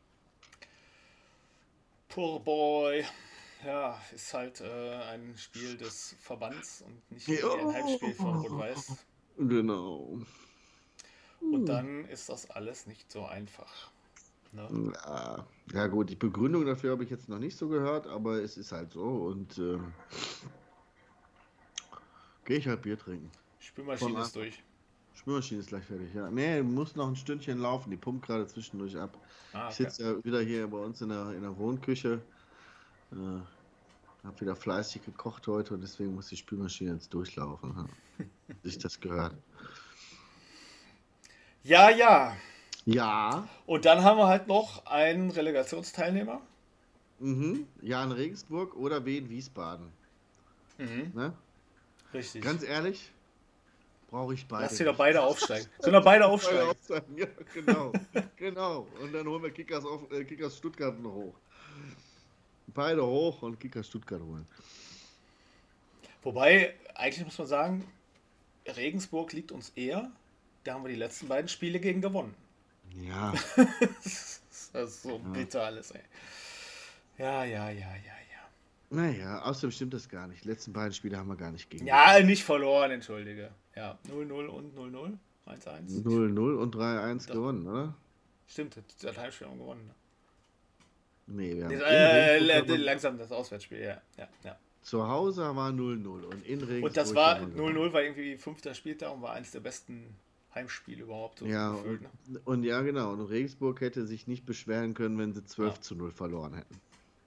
Poor boy. Ja, ist halt ein Spiel des Verbands und nicht ein Heimspiel von Rot-Weiß. Genau. Und dann ist das alles nicht so einfach. Ne? Ja gut, die Begründung dafür habe ich jetzt noch nicht so gehört, aber es ist halt so und gehe ich halt Bier trinken. Spülmaschine ist durch. Spülmaschine ist gleich fertig, ja. Nee, muss noch ein Stündchen laufen. Die pumpt gerade zwischendurch ab. Ah, Ich okay. sitze ja wieder hier bei uns in der Wohnküche. Hab wieder fleißig gekocht heute und deswegen muss die Spülmaschine jetzt durchlaufen. Ja. Sich das gehört. Ja, ja. Ja. Und dann haben wir halt noch einen Relegationsteilnehmer. Jan Regensburg oder Wien Wiesbaden. Mhm. Ne? Richtig. Ganz ehrlich, brauche ich beide. Lass sie doch beide aufsteigen. Sollen doch beide Beide aufsteigen? aufsteigen. Ja, genau. Genau. Und dann holen wir Kickers Stuttgart noch hoch. Beide hoch und Kickers Stuttgart holen. Wobei, eigentlich muss man sagen, Regensburg liegt uns eher. Da haben wir die letzten beiden Spiele gegen gewonnen. Ja. Das ist so bitter alles, ey. Ja. Naja, außerdem stimmt das gar nicht. Die letzten beiden Spiele haben wir gar nicht gegen. Ja, nicht verloren, entschuldige. Ja, 0-0 und 0-0. 1-1. 0-0 und 3-1 Doch. gewonnen, oder? Stimmt, das Heimspiel haben wir gewonnen. Ne? Nee, wir haben Langsam das Auswärtsspiel, ja. zu Hause war 0-0 und in Regensburg. Und das war haben wir gewonnen. 0-0 war irgendwie 5. Spieltag und war eines der besten Heimspiele überhaupt. So Ja, gefühlt, ne? und ja, genau. Und Regensburg hätte sich nicht beschweren können, wenn sie 12-0 verloren hätten.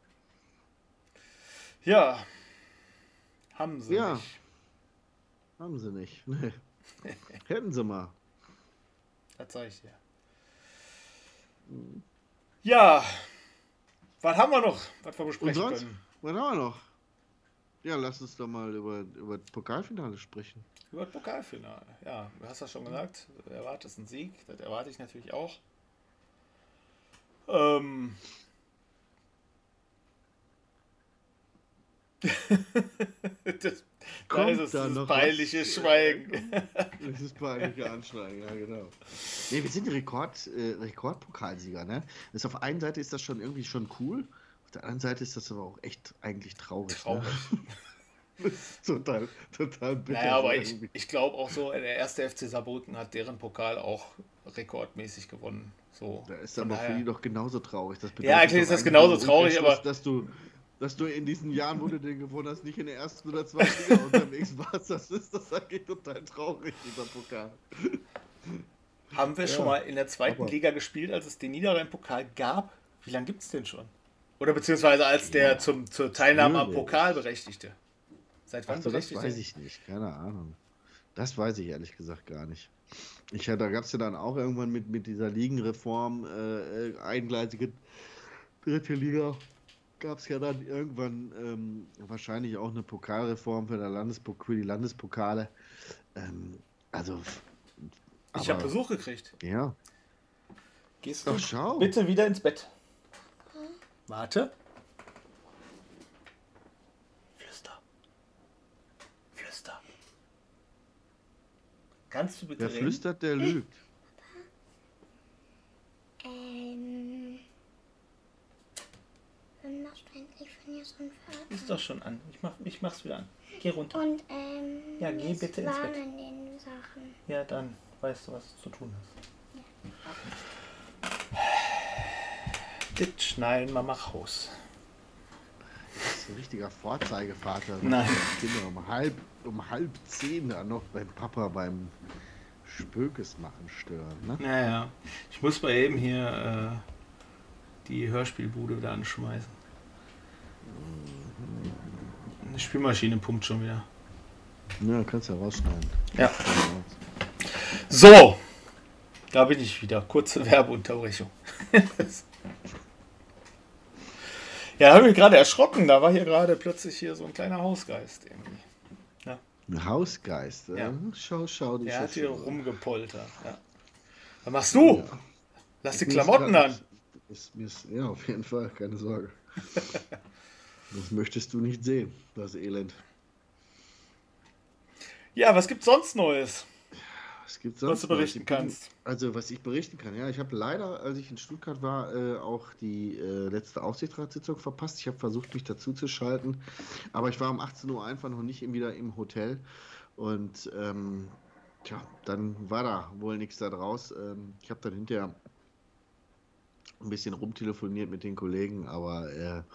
Ja. Haben sie Ja. nicht. Haben sie nicht. Nee. Hätten sie mal. Das sag ich dir. Ja. Was haben wir noch, was wir Und besprechen sonst? können? Was haben wir noch? Ja, lass uns doch mal über das Pokalfinale sprechen. Über das Pokalfinale. Ja, du hast das schon gesagt. Du erwartest einen Sieg. Das erwarte ich natürlich auch. Da ist es da dieses noch peinliche was? Schweigen. Das ist peinliche Anschlagen, ja genau. Nee, wir sind Rekordpokalsieger, ne? Auf einer Seite ist das schon irgendwie schon cool, auf der anderen Seite ist das aber auch echt eigentlich traurig. Traurig. Ne? Das ist total bitter. Naja, aber irgendwie. ich glaube auch so, der erste FC Saarbrücken hat deren Pokal auch rekordmäßig gewonnen. So, Da ist von aber für daher- die doch genauso traurig. Das Ja, eigentlich doch ist das eigentlich genauso im traurig, Umkehrschluss, dass du in diesen Jahren, wo du den gewonnen hast, nicht in der ersten oder zweiten Liga unterwegs warst. Das ist eigentlich total traurig, dieser Pokal. Haben wir Ja, schon mal in der zweiten aber- Liga gespielt, als es den Niederrhein-Pokal gab? Wie lange gibt es den schon? Oder beziehungsweise als der zur Teilnahme am natürlich. Pokal berechtigte? Seit wann Ach so, das berechtigt weiß er? ich nicht, keine Ahnung. Das weiß ich ehrlich gesagt gar nicht. Da gab es ja dann auch irgendwann mit dieser Ligenreform, eingleisige dritte Liga, gab es ja dann irgendwann wahrscheinlich auch eine Pokalreform für die Landespokale. Also, Ich habe aber- Besuch gekriegt. ja, Gehst doch du schau. bitte wieder ins Bett? Warte. Flüster. Kannst du bitte Wer reden? flüstert, der lügt. Wann machst du endlich von dir so ein Vater? Ist doch schon an. Ich mach's wieder an. Geh runter. Und, Ja, geh mir ist bitte ins warm Bett. in den Sachen. Ja, dann weißt du, was du zu tun hast. Das schnallen wir mal raus. Das ist ein richtiger Vorzeigevater. Nein. Kinder um halb 10 da noch beim Papa beim Spökes machen stören. Ne? Naja, ich muss mal eben hier die Hörspielbude wieder anschmeißen. Die Spülmaschine pumpt schon wieder. Ja, kannst ja rausschneiden. Ja. So, da bin ich wieder. Kurze Werbeunterbrechung. Ja, da habe ich mich gerade erschrocken. Da war hier gerade plötzlich hier so ein kleiner Hausgeist irgendwie. Ein Hausgeist. Ja. Schau, die Der hat ist hier ja schon- rumgepoltert. Ja. Was machst du? Ja. Lass die Mir ist Klamotten grad- an. Ja, auf jeden Fall, keine Sorge. Das möchtest du nicht sehen, das Elend. Ja, was gibt's sonst Neues, Was gibt's was sonst du noch? berichten Ich bin- kannst? Also, was ich berichten kann, ja, ich habe leider, als ich in Stuttgart war, auch die letzte Aufsichtsratssitzung verpasst. Ich habe versucht, mich dazu zu schalten, aber ich war um 18 Uhr einfach noch nicht wieder im Hotel und dann war da wohl nichts da draus. Ich habe dann hinterher ein bisschen rumtelefoniert mit den Kollegen, aber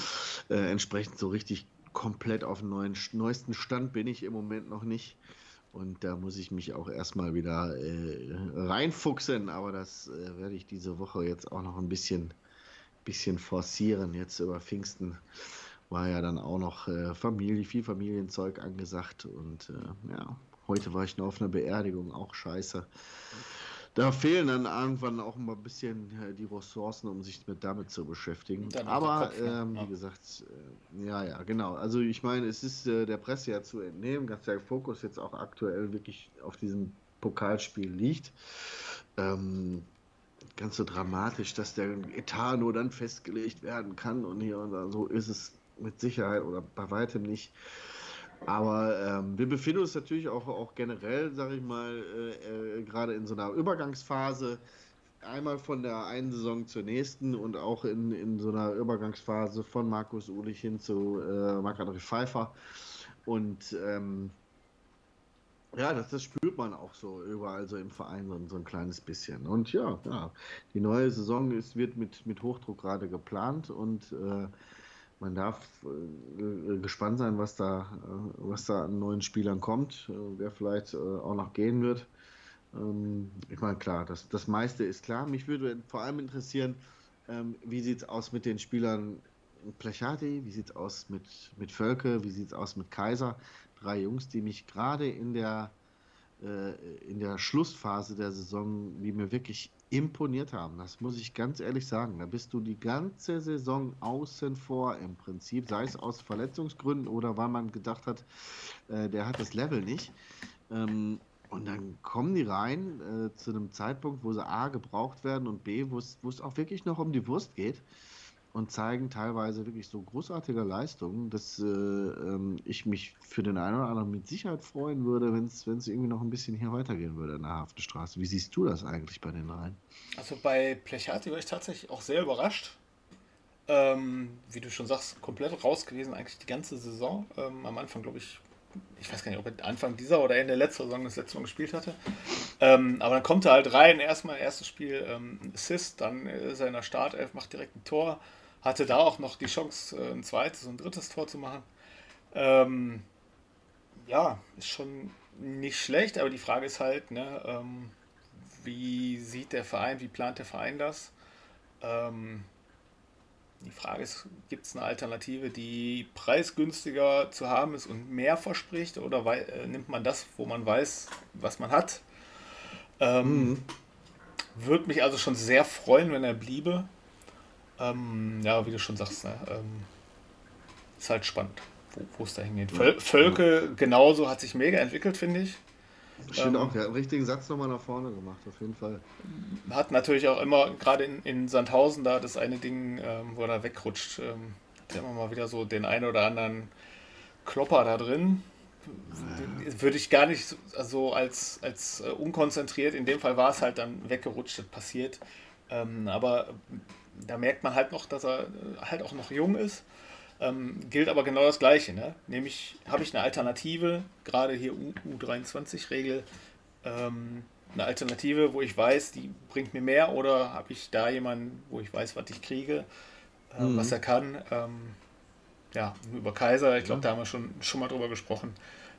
entsprechend so richtig komplett auf dem neuesten Stand bin ich im Moment noch nicht. Und da muss ich mich auch erstmal wieder reinfuchsen, aber das werde ich diese Woche jetzt auch noch ein bisschen forcieren. Jetzt über Pfingsten war ja dann auch noch viel Familienzeug angesagt und ja, heute war ich noch auf einer Beerdigung, auch scheiße. Da fehlen dann irgendwann auch mal ein bisschen die Ressourcen, um sich damit zu beschäftigen. Dann Aber Kopf, ne? wie gesagt, ja, genau. Also ich meine, es ist der Presse ja zu entnehmen, dass der Fokus jetzt auch aktuell wirklich auf diesem Pokalspiel liegt. Ganz so dramatisch, dass der Etat nur dann festgelegt werden kann und hier und da, so ist es mit Sicherheit oder bei weitem nicht. Aber wir befinden uns natürlich auch generell, sage ich mal, gerade in so einer Übergangsphase, einmal von der einen Saison zur nächsten und auch in so einer Übergangsphase von Markus Ulich hin zu Marc-André Pfeiffer. Und ja, das spürt man auch so überall so im Verein so ein kleines bisschen. Und ja, die neue Saison wird mit Hochdruck gerade geplant und man darf gespannt sein, was da an neuen Spielern kommt, wer vielleicht auch noch gehen wird. Ich meine, klar, das meiste ist klar. Mich würde vor allem interessieren, wie sieht es aus mit den Spielern Plechati, wie sieht es aus mit Völke, wie sieht es aus mit Kaiser? 3 Jungs, die mich gerade in der Schlussphase der Saison, die mir wirklich imponiert haben. Das muss ich ganz ehrlich sagen. Da bist du die ganze Saison außen vor im Prinzip, sei es aus Verletzungsgründen oder weil man gedacht hat, der hat das Level nicht. Und dann kommen die rein zu einem Zeitpunkt, wo sie A, gebraucht werden und B, wo es auch wirklich noch um die Wurst geht und zeigen teilweise wirklich so großartige Leistungen, dass ich mich für den einen oder anderen mit Sicherheit freuen würde, wenn es irgendwie noch ein bisschen hier weitergehen würde in der Hafenstraße. Wie siehst du das eigentlich bei den dreien? Also bei Plechati war ich tatsächlich auch sehr überrascht. Wie du schon sagst, komplett raus gewesen, eigentlich die ganze Saison. Am Anfang, glaube ich weiß gar nicht, ob er Anfang dieser oder Ende letzter Saison das letzte Mal gespielt hatte. Aber dann kommt er halt rein, erstmal erstes Spiel Assist, dann ist er in der Startelf, macht direkt ein Tor. Hatte da auch noch die Chance, ein zweites und ein drittes Tor zu machen. Ja, ist schon nicht schlecht, aber die Frage ist halt, ne, wie sieht der Verein, wie plant der Verein das? Die Frage ist, gibt es eine Alternative, die preisgünstiger zu haben ist und mehr verspricht, oder nimmt man das, wo man weiß, was man hat? Würde mich also schon sehr freuen, wenn er bliebe. Ja, wie du schon sagst, ne, ist halt spannend, wo es da hingeht. Völke genauso hat sich mega entwickelt, finde ich. Stimmt auch, der hat einen richtigen Satz nochmal nach vorne gemacht, auf jeden Fall. Hat natürlich auch immer, gerade in Sandhausen, da das eine Ding, wo er da wegrutscht, hat immer mal wieder so den einen oder anderen Klopper da drin. Würde ich gar nicht so als unkonzentriert, in dem Fall war es halt dann weggerutscht, das passiert. Aber da merkt man halt noch, dass er halt auch noch jung ist. Gilt aber genau das Gleiche. Ne? Nämlich habe ich eine Alternative, gerade hier U23-Regel, eine Alternative, wo ich weiß, die bringt mir mehr, oder habe ich da jemanden, wo ich weiß, was ich kriege, was er kann. Ja, über Kaiser, ich glaube, da haben wir schon mal drüber gesprochen.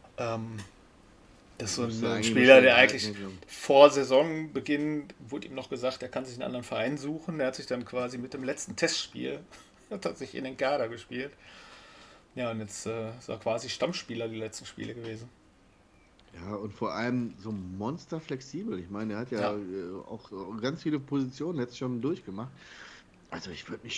Das ist so ein Spieler, der eigentlich vor Saisonbeginn wurde ihm noch gesagt, er kann sich einen anderen Verein suchen. Der hat sich dann quasi mit dem letzten Testspiel hat sich in den Kader gespielt. Ja, und jetzt ist er quasi Stammspieler die letzten Spiele gewesen. Ja, und vor allem so monsterflexibel. Ich meine, er hat ja auch ganz viele Positionen jetzt schon durchgemacht. Also ich würde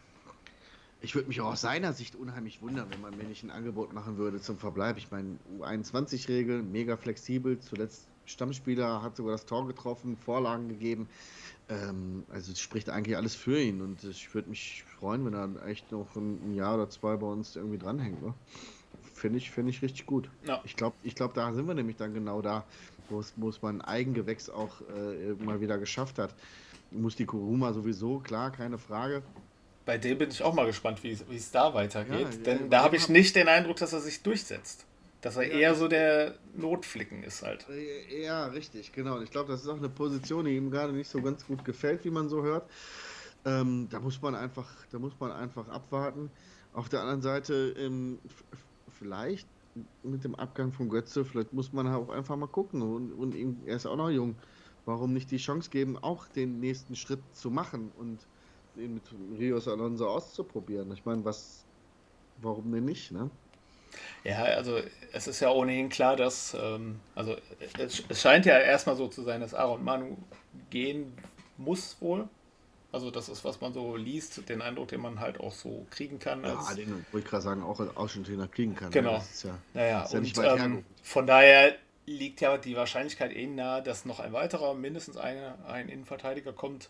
mich auch aus seiner Sicht unheimlich wundern, wenn man mir nicht ein Angebot machen würde zum Verbleib. Ich meine, U21-Regel, mega flexibel, zuletzt Stammspieler, hat sogar das Tor getroffen, Vorlagen gegeben. Also es spricht eigentlich alles für ihn und ich würde mich freuen, wenn er echt noch ein Jahr oder 2 bei uns irgendwie dranhängt. Ne? Finde ich richtig gut. Ja. Ich glaube, da sind wir nämlich dann genau da, wo es mein Eigengewächs auch mal wieder geschafft hat. Muss die Kuruma sowieso, klar, keine Frage. Bei dem bin ich auch mal gespannt, wie es da weitergeht. Ja, denn da habe ich nicht den Eindruck, dass er sich durchsetzt. Dass er eher so der Notflicken ist halt. Ja, richtig, genau. Und ich glaube, das ist auch eine Position, die ihm gerade nicht so ganz gut gefällt, wie man so hört. Da muss man einfach abwarten. Auf der anderen Seite, vielleicht mit dem Abgang von Götze, vielleicht muss man auch einfach mal gucken und ihm, er ist auch noch jung, warum nicht die Chance geben, auch den nächsten Schritt zu machen und ihn mit Rios Alonso auszuprobieren. Ich meine, warum denn nicht, ne? Ja, also es ist ja ohnehin klar, dass, also es scheint ja erstmal so zu sein, dass Aaron Manu gehen muss wohl. Also das ist, was man so liest, den Eindruck, den man halt auch so kriegen kann. Ja, den wollte ich gerade sagen, auch als Außentrainer kriegen kann. Ne? Genau. Das ist ja, Naja, ist ja nicht und weit hergeholt. von daher liegt ja die Wahrscheinlichkeit eh nahe, dass noch ein weiterer, mindestens ein Innenverteidiger kommt.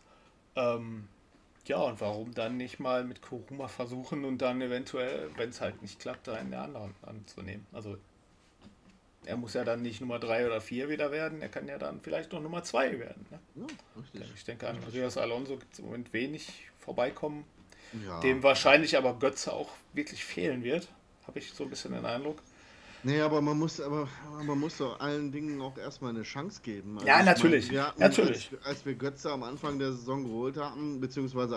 Ja, und warum dann nicht mal mit Kuruma versuchen und dann eventuell, wenn es halt nicht klappt, einen der anderen anzunehmen. Also er muss ja dann nicht Nummer 3 oder 4 wieder werden, er kann ja dann vielleicht noch Nummer 2 werden. Ne? Ja, richtig. Ich denke, an Rios Alonso gibt es im Moment wenig vorbeikommen, Ja. dem wahrscheinlich aber Götze auch wirklich fehlen wird. Habe ich so ein bisschen den Eindruck. Nee, aber man muss doch allen Dingen auch erstmal eine Chance geben. Also Ja, ich natürlich. Meine, wir hatten, Natürlich. als wir Götze am Anfang der Saison geholt hatten, beziehungsweise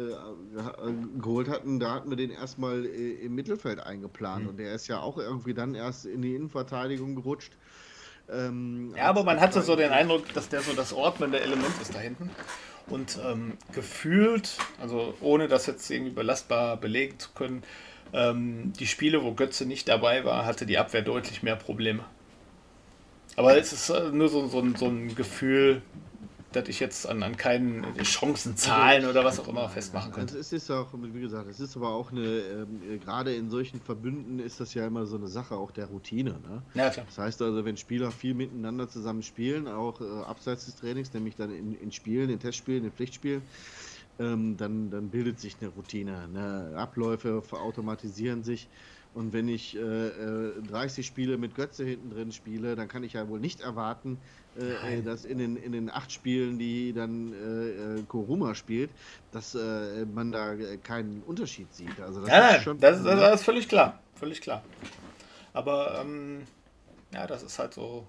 geholt hatten, da hatten wir den erstmal im Mittelfeld eingeplant. Und der ist ja auch irgendwie dann erst in die Innenverteidigung gerutscht. Ja, aber man hatte so den Eindruck, dass der so das ordnende Element ist da hinten. Und gefühlt, also ohne das jetzt irgendwie belastbar belegen zu können, die Spiele, wo Götze nicht dabei war, hatte die Abwehr deutlich mehr Probleme. Aber es ist nur so ein Gefühl, dass ich jetzt an keinen Chancenzahlen oder was auch immer festmachen könnte. Also es ist auch, wie gesagt, es ist aber auch gerade in solchen Verbünden ist das ja immer so eine Sache auch der Routine. Ne? Ja, klar. Das heißt also, wenn Spieler viel miteinander zusammen spielen, auch abseits des Trainings, nämlich dann in Spielen, in Testspielen, in Pflichtspielen, dann bildet sich eine Routine. Ne? Abläufe automatisieren sich. Und wenn ich 30 Spiele mit Götze hinten drin spiele, dann kann ich ja wohl nicht erwarten, dass in den 8 Spielen, die dann Kuruma spielt, dass man da keinen Unterschied sieht. Also das ist schon, das ist völlig klar. Völlig klar. Aber ja, das ist halt so.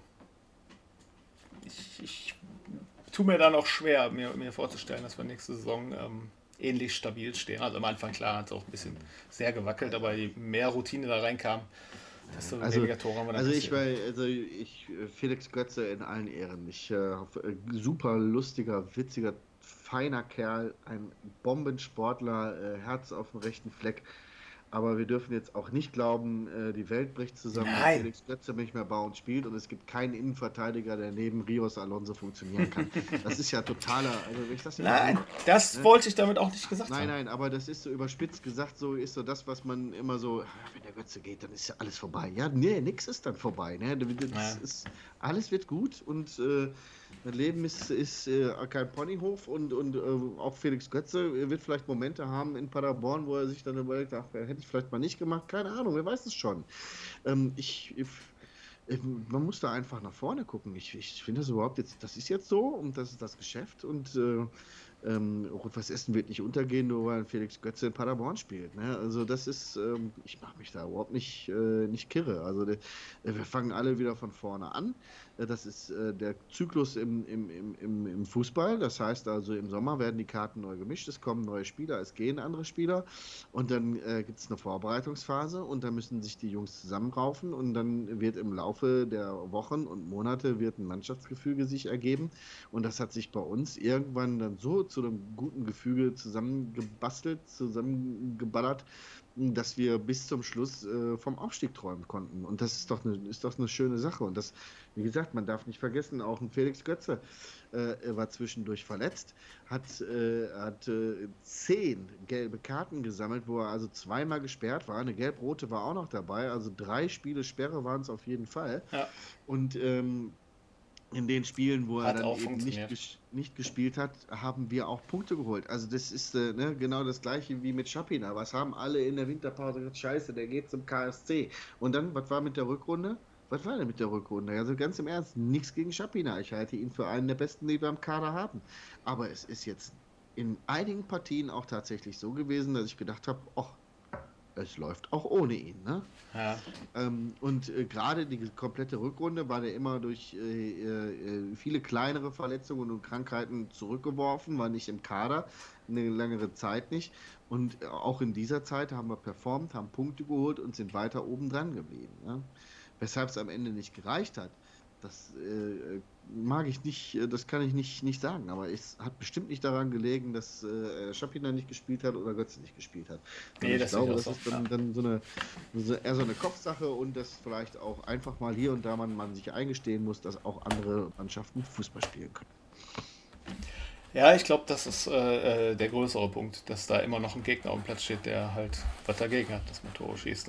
Ich tue mir da noch schwer, mir vorzustellen, dass wir nächste Saison ähnlich stabil stehen. Also am Anfang, klar, hat es auch ein bisschen sehr gewackelt, aber je mehr Routine da reinkam, desto weniger Tore haben wir dann Felix Götze in allen Ehren. Super lustiger, witziger, feiner Kerl, ein Bombensportler, Herz auf dem rechten Fleck. Aber wir dürfen jetzt auch nicht glauben, die Welt bricht zusammen, wenn Felix Götze nicht mehr und spielt und es gibt keinen Innenverteidiger, der neben Rios Alonso funktionieren kann. Das ist ja totaler. Also wenn ich das Nein, das wollte ich damit auch nicht gesagt haben. Nein, aber das ist so überspitzt gesagt, so ist so das, was man immer so, wenn der Götze geht, dann ist ja alles vorbei. Ja, nee, nix ist dann vorbei. Ne? Alles wird gut und das Leben ist kein Ponyhof und auch Felix Götze wird vielleicht Momente haben in Paderborn, wo er sich dann überlegt, ach, hätte ich vielleicht mal nicht gemacht, keine Ahnung, wer weiß es schon. Man muss da einfach nach vorne gucken. Ich finde das überhaupt jetzt, das ist jetzt so und das ist das Geschäft und Rot-Weiß Essen wird nicht untergehen, nur weil Felix Götze in Paderborn spielt. Ne? Also das ist, ich mache mich da überhaupt nicht kirre. Also wir fangen alle wieder von vorne an. Das ist der Zyklus im Fußball. Das heißt also, im Sommer werden die Karten neu gemischt, es kommen neue Spieler, es gehen andere Spieler und dann gibt es eine Vorbereitungsphase und da müssen sich die Jungs zusammenraufen und dann wird im Laufe der Wochen und Monate wird ein Mannschaftsgefüge sich ergeben und das hat sich bei uns irgendwann dann so zu einem guten Gefüge zusammengebastelt, zusammengeballert, dass wir bis zum Schluss vom Aufstieg träumen konnten. Und das ist doch eine schöne Sache. Und das, wie gesagt, man darf nicht vergessen, auch ein Felix Götze war zwischendurch verletzt, hat 10 gelbe Karten gesammelt, wo er also zweimal gesperrt war. Eine gelb-rote war auch noch dabei. Also 3 Spiele Sperre waren es auf jeden Fall. Ja. Und in den Spielen, wo er dann eben nicht gespielt hat, haben wir auch Punkte geholt. Also das ist genau das gleiche wie mit Schapina. Was haben alle in der Winterpause gesagt? Scheiße, der geht zum KSC. Und dann, was war mit der Rückrunde? Was war denn mit der Rückrunde? Also ganz im Ernst, nichts gegen Schapina. Ich halte ihn für einen der besten, die wir im Kader haben. Aber es ist jetzt in einigen Partien auch tatsächlich so gewesen, dass ich gedacht habe, es läuft auch ohne ihn. Ne? Ja. Und gerade die komplette Rückrunde war der immer durch viele kleinere Verletzungen und Krankheiten zurückgeworfen, war nicht im Kader, eine längere Zeit nicht. Und auch in dieser Zeit haben wir performt, haben Punkte geholt und sind weiter oben dran geblieben. Ne? Weshalb es am Ende nicht gereicht hat, das mag ich nicht, das kann ich nicht sagen, aber es hat bestimmt nicht daran gelegen, dass Schapina nicht gespielt hat oder Götze nicht gespielt hat. Nee, ich glaube, das so. ist dann eher so eine Kopfsache und dass vielleicht auch einfach mal hier und da man sich eingestehen muss, dass auch andere Mannschaften Fußball spielen können. Ja, ich glaube, das ist der größere Punkt, dass da immer noch ein Gegner auf dem Platz steht, der halt was dagegen hat, dass man Tore schießt. Ne?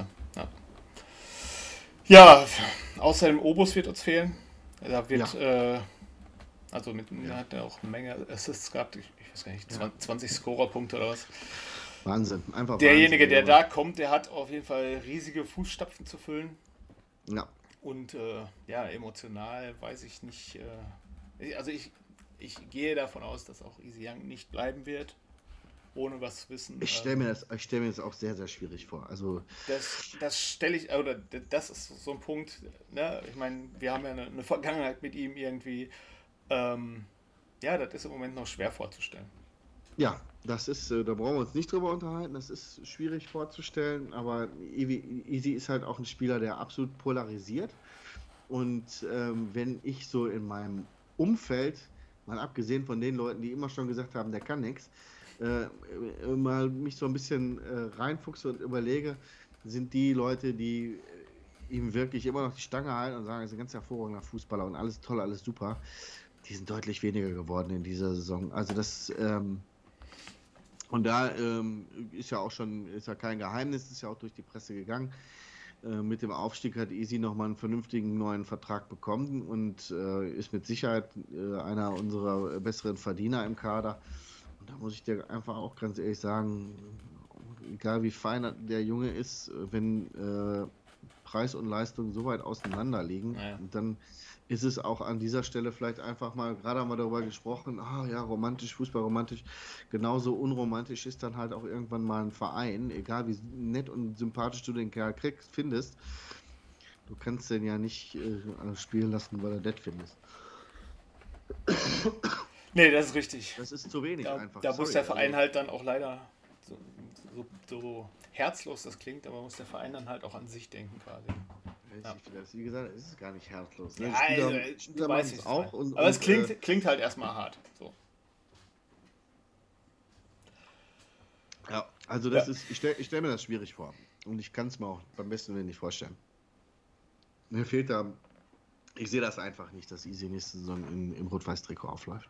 Ja, außerdem Obus wird uns fehlen. Da wird, also hat er auch eine Menge Assists gehabt, ich weiß gar nicht, 20 Scorerpunkte oder was. Wahnsinn, einfach derjenige, Wahnsinn, der da kommt, der hat auf jeden Fall riesige Fußstapfen zu füllen. Ja. Und emotional weiß ich nicht. Also ich gehe davon aus, dass auch Easy Young nicht bleiben wird, ohne was zu wissen. Ich stelle mir das auch sehr, sehr schwierig vor. Also das stelle ich, oder das ist so ein Punkt, ne? Ich meine, wir haben ja eine Vergangenheit mit ihm irgendwie. Das ist im Moment noch schwer vorzustellen. Ja, das ist, da brauchen wir uns nicht drüber unterhalten, das ist schwierig vorzustellen, aber Easy ist halt auch ein Spieler, der absolut polarisiert. Und wenn ich so in meinem Umfeld, mal abgesehen von den Leuten, die immer schon gesagt haben, der kann nichts, mal mich so ein bisschen reinfuchse und überlege, sind die Leute, die ihm wirklich immer noch die Stange halten und sagen, er ist ein ganz hervorragender Fußballer und alles toll, alles super, die sind deutlich weniger geworden in dieser Saison. Also das und da ist ja kein Geheimnis, ist ja auch durch die Presse gegangen. Mit dem Aufstieg hat Easy nochmal einen vernünftigen neuen Vertrag bekommen und ist mit Sicherheit einer unserer besseren Verdiener im Kader. Und da muss ich dir einfach auch ganz ehrlich sagen, egal wie fein der Junge ist, wenn Preis und Leistung so weit auseinander liegen, dann ist es auch an dieser Stelle vielleicht einfach mal, gerade haben wir darüber gesprochen, romantisch, Fußball romantisch, genauso unromantisch ist dann halt auch irgendwann mal ein Verein, egal wie nett und sympathisch du den Kerl findest, du kannst den ja nicht spielen lassen, weil er nett findest. Nee, das ist richtig. Das ist zu wenig einfach. Da muss der Verein halt dann auch leider, so herzlos das klingt, aber muss der Verein dann halt auch an sich denken quasi. Wie gesagt, es ist gar nicht herzlos. Ne? Ja, Spieler machen es auch. Aber es klingt halt erstmal hart. So. Ja, also das ist, ich stell mir das schwierig vor. Und ich kann es mir auch beim besten Willen nicht vorstellen. Mir fehlt da, ich sehe das einfach nicht, dass Easy nächste Saison im Rot-Weiß-Trikot aufläuft.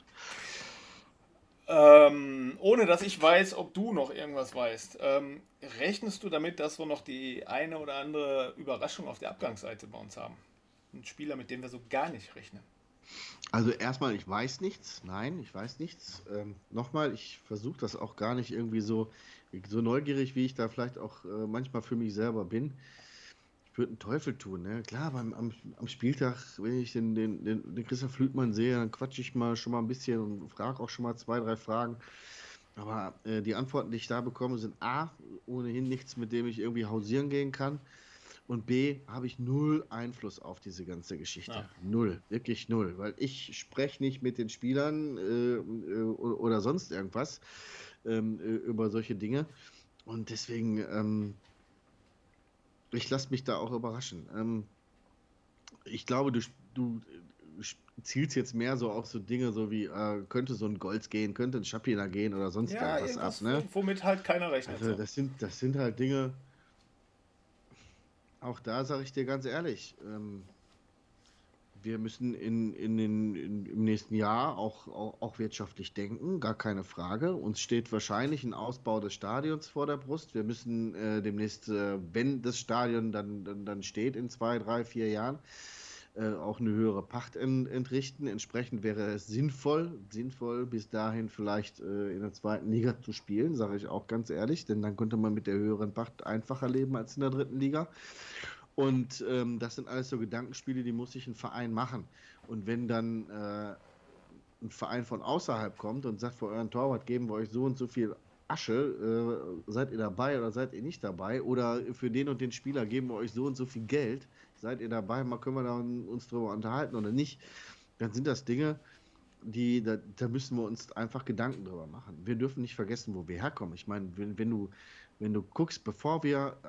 Ohne dass ich weiß, ob du noch irgendwas weißt, rechnest du damit, dass wir noch die eine oder andere Überraschung auf der Abgangsseite bei uns haben? Ein Spieler, mit dem wir so gar nicht rechnen. Also erstmal, ich weiß nichts. Nein, ich weiß nichts. Nochmal, ich versuche das auch gar nicht irgendwie so neugierig, wie ich da vielleicht auch manchmal für mich selber bin. Ich würde einen Teufel tun, ne? Klar, am Spieltag, wenn ich den Christian Flütmann sehe, dann quatsche ich schon mal ein bisschen und frage auch schon mal 2, 3 Fragen. Aber die Antworten, die ich da bekomme, sind A, ohnehin nichts, mit dem ich irgendwie hausieren gehen kann. Und B, habe ich 0 Einfluss auf diese ganze Geschichte. Ja. 0, wirklich 0. Weil ich spreche nicht mit den Spielern oder sonst irgendwas über solche Dinge. Und deswegen, ich lasse mich da auch überraschen. Ich glaube, du zielst jetzt mehr so auf so Dinge, so wie könnte so ein Golds gehen, könnte ein Schapina gehen oder sonst irgendwas ab. Ne? Womit halt keiner rechnet. Also das sind halt Dinge, auch da sage ich dir ganz ehrlich, wir müssen im nächsten Jahr auch wirtschaftlich denken, gar keine Frage. Uns steht wahrscheinlich ein Ausbau des Stadions vor der Brust. Wir müssen demnächst, wenn das Stadion dann steht in 2, 3, 4 Jahren, auch eine höhere Pacht entrichten. Entsprechend wäre es sinnvoll bis dahin vielleicht in der 2. Liga zu spielen, sage ich auch ganz ehrlich, denn dann könnte man mit der höheren Pacht einfacher leben als in der 3. Liga. Und das sind alles so Gedankenspiele, die muss sich ein Verein machen. Und wenn dann ein Verein von außerhalb kommt und sagt, für euren Torwart geben wir euch so und so viel Asche, seid ihr dabei oder seid ihr nicht dabei? Oder für den und den Spieler geben wir euch so und so viel Geld. Seid ihr dabei? Mal können wir da uns drüber unterhalten oder nicht? Dann sind das Dinge, da müssen wir uns einfach Gedanken drüber machen. Wir dürfen nicht vergessen, wo wir herkommen. Ich meine, wenn du guckst, bevor wir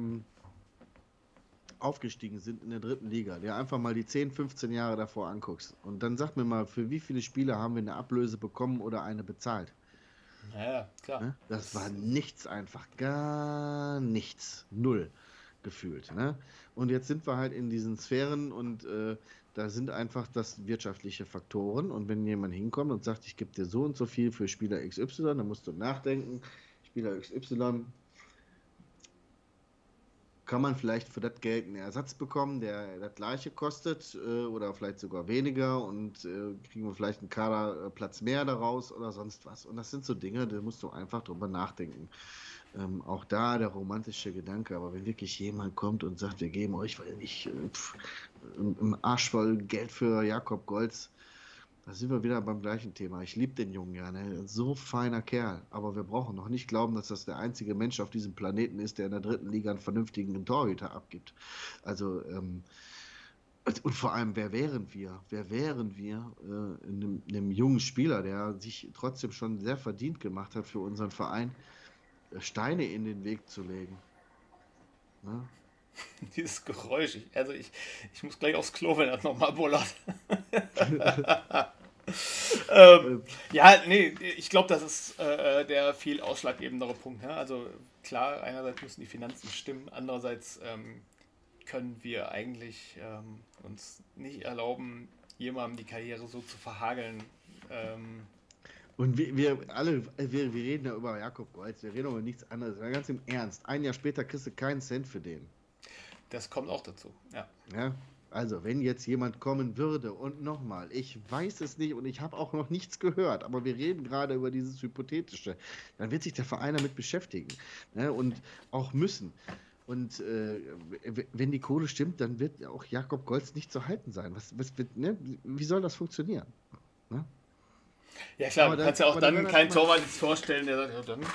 aufgestiegen sind in der 3. Liga, dir einfach mal die 10, 15 Jahre davor anguckst und dann sag mir mal, für wie viele Spieler haben wir eine Ablöse bekommen oder eine bezahlt? Ja, klar. Ne? Das war nichts einfach, gar nichts, null gefühlt. Ne? Und jetzt sind wir halt in diesen Sphären und da sind einfach das wirtschaftliche Faktoren und wenn jemand hinkommt und sagt, ich gebe dir so und so viel für Spieler XY, dann musst du nachdenken, Spieler XY kann man vielleicht für das Geld einen Ersatz bekommen, der das gleiche kostet oder vielleicht sogar weniger und kriegen wir vielleicht einen Kaderplatz mehr daraus oder sonst was. Und das sind so Dinge, da musst du einfach drüber nachdenken. Auch da der romantische Gedanke, aber wenn wirklich jemand kommt und sagt, wir geben euch, weil ich im Arsch voll Geld für Jakob Golz, da sind wir wieder beim gleichen Thema. Ich liebe den Jungen ja, ne? So feiner Kerl. Aber wir brauchen noch nicht glauben, dass das der einzige Mensch auf diesem Planeten ist, der in der 3. Liga einen vernünftigen Torhüter abgibt. Also, und vor allem, wer wären wir? Wer wären wir einem jungen Spieler, der sich trotzdem schon sehr verdient gemacht hat für unseren Verein, Steine in den Weg zu legen? Ne? Dieses Geräusch. Ich muss gleich aufs Klo, wenn das nochmal bullert. Ja, nee, ich glaube, das ist der viel ausschlaggebendere Punkt. Ne? Also klar, einerseits müssen die Finanzen stimmen, andererseits können wir eigentlich uns nicht erlauben, jemandem die Karriere so zu verhageln. Und wir reden ja über Jakob Golz, wir reden über nichts anderes. Ganz im Ernst, ein Jahr später kriegst du keinen Cent für den. Das kommt auch dazu, ja. Ja, also wenn jetzt jemand kommen würde und nochmal, ich weiß es nicht und ich habe auch noch nichts gehört, aber wir reden gerade über dieses Hypothetische, dann wird sich der Verein damit beschäftigen, ne, und auch müssen. Und wenn die Kohle stimmt, dann wird auch Jakob Golz nicht zu halten sein. Ne? Wie soll das funktionieren? Ne? Ja klar, du kannst ja auch dann keinen Torwart ins Tor stellen, der sagt, ja dann...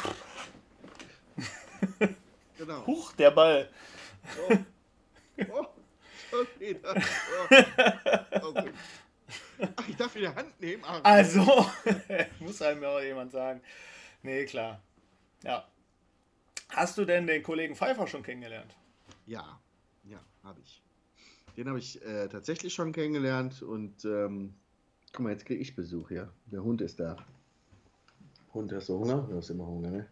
Genau. Huch, der Ball. Oh, schon wieder. Oh, gut. Ach, ich darf in die Hand nehmen. Ach, Also, muss einem ja auch jemand sagen. Nee, klar. Ja. Hast du denn den Kollegen Pfeiffer schon kennengelernt? Ja, habe ich. Den habe ich tatsächlich schon kennengelernt und guck mal, jetzt kriege ich Besuch, ja. Der Hund ist da. Hund, hast du Hunger? Du hast immer Hunger, ne?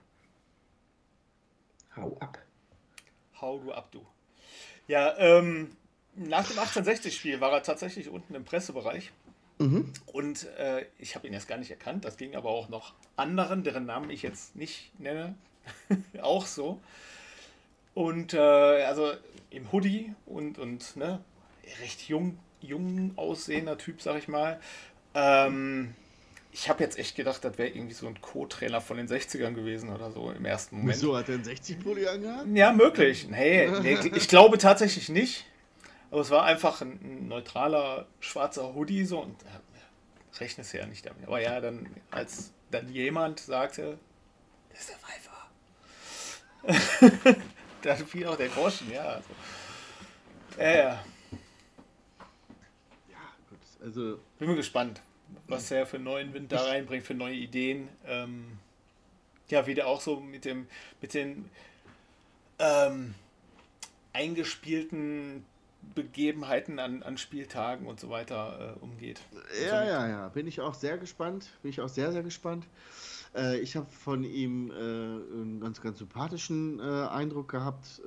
Hau ab. Hau du ab, du. Ja, nach dem 1860-Spiel war er tatsächlich unten im Pressebereich. Mhm. Und ich habe ihn jetzt gar nicht erkannt. Das ging aber auch noch anderen, deren Namen ich jetzt nicht nenne, auch so. Und also im Hoodie und ne, recht jung aussehender Typ, sag ich mal. Ich habe jetzt echt gedacht, das wäre irgendwie so ein Co-Trainer von den 60ern gewesen oder so im ersten Moment. Wieso, hat er einen 60-Pulli angehabt? Ja, möglich. Nee, ich glaube tatsächlich nicht. Aber es war einfach ein neutraler schwarzer Hoodie so und rechnest ja nicht damit. Aber ja, als dann jemand sagte, das ist der Pfeiffer. Da fiel auch der Groschen, ja. Also. Ja, gut. Also. Bin mir gespannt, was er für neuen Wind da reinbringt, für neue Ideen. Ja, wie der auch so mit den eingespielten Begebenheiten an Spieltagen und so weiter umgeht. Ja. Bin ich auch sehr gespannt. Ich habe von ihm einen ganz, ganz sympathischen Eindruck gehabt,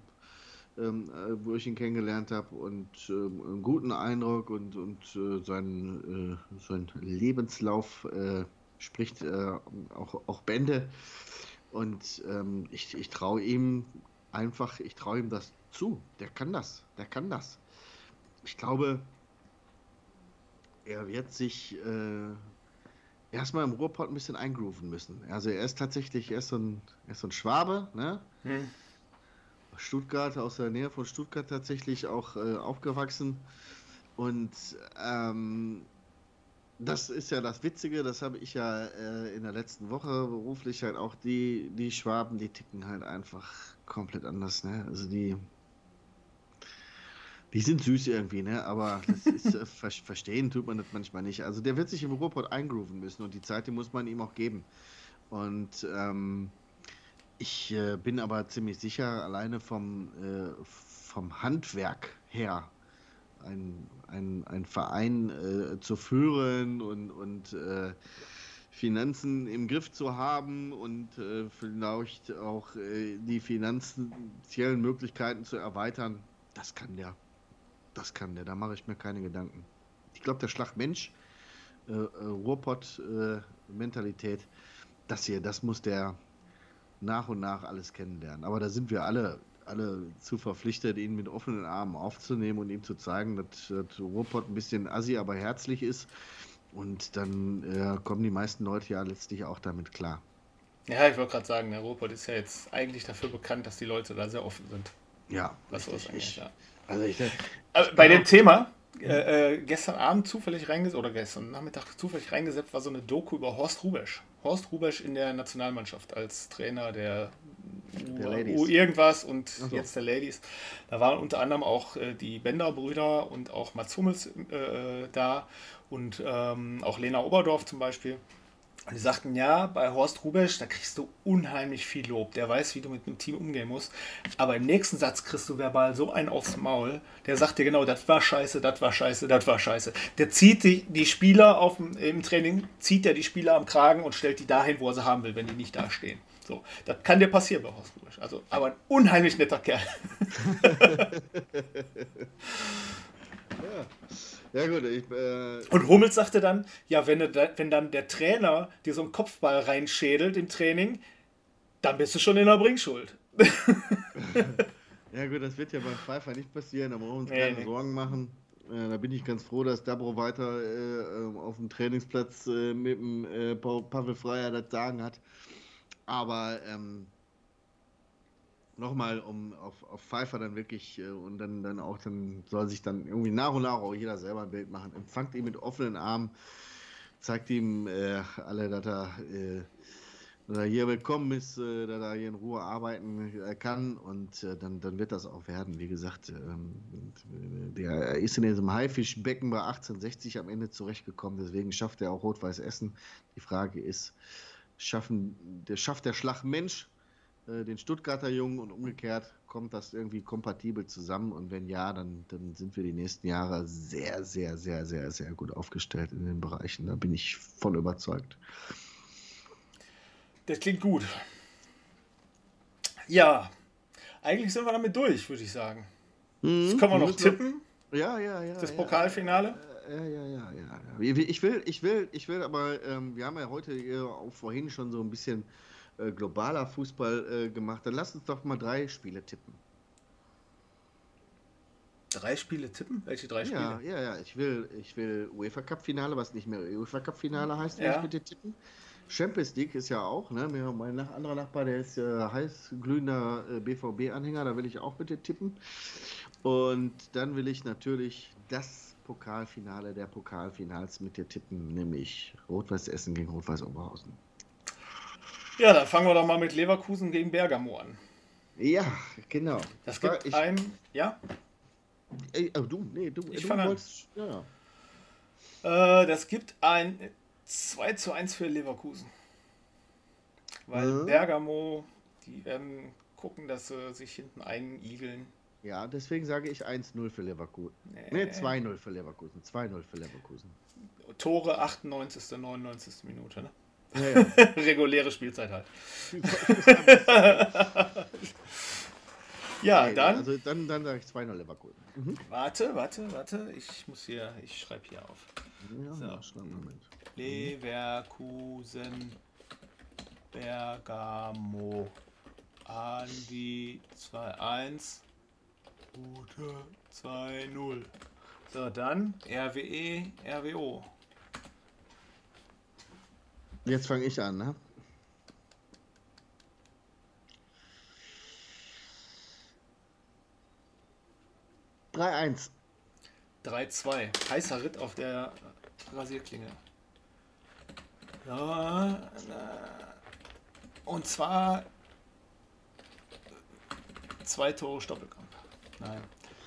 wo ich ihn kennengelernt habe und einen guten Eindruck und sein Lebenslauf spricht auch Bände und ich traue ihm das zu. Der kann das. Ich glaube, er wird sich erstmal im Ruhrpott ein bisschen eingrooven müssen. Also er ist so ein Schwabe, ne? Stuttgart, aus der Nähe von Stuttgart tatsächlich auch aufgewachsen und Das ist ja das Witzige, das habe ich ja in der letzten Woche beruflich halt auch, die Schwaben, die ticken halt einfach komplett anders, ne? Also die sind süß irgendwie, ne? Aber das ist, verstehen tut man das manchmal nicht. Also der wird sich im Ruhrpott eingrooven müssen und die Zeit, die muss man ihm auch geben. Und ich bin aber ziemlich sicher, alleine vom Handwerk her, ein Verein zu führen und Finanzen im Griff zu haben und vielleicht auch die finanziellen Möglichkeiten zu erweitern, das kann der. Das kann der, da mache ich mir keine Gedanken. Ich glaube, der Schlagmensch, Ruhrpott-Mentalität, das muss der nach und nach alles kennenlernen. Aber da sind wir alle zu verpflichtet, ihn mit offenen Armen aufzunehmen und ihm zu zeigen, dass Ruhrpott ein bisschen assi, aber herzlich ist. Und dann kommen die meisten Leute ja letztlich auch damit klar. Ja, ich wollte gerade sagen, der Ruhrpott ist ja jetzt eigentlich dafür bekannt, dass die Leute da sehr offen sind. Ja, Was sowas angeht, ja. Also Bei dem Thema, gestern Abend zufällig reingesetzt, oder gestern Nachmittag zufällig reingesetzt, war so eine Doku über Horst Hrubesch. Horst Hrubesch in der Nationalmannschaft als Trainer der Ladies. irgendwas und So. jetzt der Ladies. Da waren unter anderem auch die Bender-Brüder und auch Mats Hummels da und auch Lena Oberdorf zum Beispiel. Und die sagten, ja, bei Horst Hrubesch, da kriegst du unheimlich viel Lob. Der weiß, wie du mit einem Team umgehen musst. Aber im nächsten Satz kriegst du verbal so einen aufs Maul. Der sagt dir genau, das war scheiße, das war scheiße, das war scheiße. Der zieht die Spieler im Training, zieht der die Spieler am Kragen und stellt die dahin, wo er sie haben will, wenn die nicht da stehen. So, das kann dir passieren bei Horst Hrubesch. Also, aber ein unheimlich netter Kerl. Ja gut, Und Hummels sagte dann, ja, wenn dann der Trainer dir so einen Kopfball reinschädelt im Training, dann bist du schon in der Bringschuld. ja gut, das wird ja beim Pfeiffer nicht passieren, da brauchen wir uns Nee, keine nee. Sorgen machen. Da bin ich ganz froh, dass Dabro weiter auf dem Trainingsplatz mit dem Pavel Freier das Sagen hat. Aber nochmal, um auf Pfeiffer dann wirklich und dann auch, dann soll sich dann irgendwie nach und nach auch jeder selber ein Bild machen. Empfangt ihn mit offenen Armen, zeigt ihm alle, dass er hier willkommen ist, dass er hier in Ruhe arbeiten kann und dann wird das auch werden. Wie gesagt, der ist in diesem Haifischbecken bei 1860 am Ende zurechtgekommen, deswegen schafft er auch Rot-Weiß Essen. Die Frage ist, schafft der Schlagmensch den Stuttgarter Jungen und umgekehrt, kommt das irgendwie kompatibel zusammen und wenn ja, dann sind wir die nächsten Jahre sehr, sehr, sehr, sehr, sehr gut aufgestellt in den Bereichen. Da bin ich voll überzeugt. Das klingt gut. Ja, eigentlich sind wir damit durch, würde ich sagen. Jetzt können wir noch tippen, Ja. das Pokalfinale. Ja. Ich will aber, wir haben ja heute auch vorhin schon so ein bisschen globaler Fußball gemacht. Dann lass uns doch mal 3 Spiele tippen. 3 Spiele tippen? Welche 3 Spiele? Ja. Ich will UEFA Cup Finale, was nicht mehr UEFA Cup Finale heißt, will Ja. ich bitte tippen. Champions League ist ja auch, ne? Mein anderer Nachbar, der ist heiß glühender BVB-Anhänger, da will ich auch bitte tippen. Und dann will ich natürlich das Pokalfinale der Pokalfinals mit dir tippen, nämlich Rot-Weiß Essen gegen Rot-Weiß Oberhausen. Ja, dann fangen wir doch mal mit Leverkusen gegen Bergamo an. Ja, genau. Das gibt ja? Du Ich fange an. wolltest, ja. Das gibt ein 2:1 für Leverkusen. Weil Bergamo, die werden gucken, dass sie sich hinten einigeln. Ja, deswegen sage ich 1-0 für Leverkusen. Nee, 2-0 für Leverkusen. 2-0 für Leverkusen. Tore 98., 99. Minute, ne? Ja. Reguläre Spielzeit halt. Ja, Nee, dann. Also dann sage ich 2-0 Leverkusen. Warte. Ich schreibe hier auf. Ja, So. schnell, Moment. Leverkusen, Bergamo, Andi 2-1, Ute 2-0. So, dann RWE, RWO. Jetzt fange ich an, ne? (3-1). 3-2. Heißer Ritt auf der Rasierklinge. Ja, und zwar 2 Tore Stoppelkamp. Nein.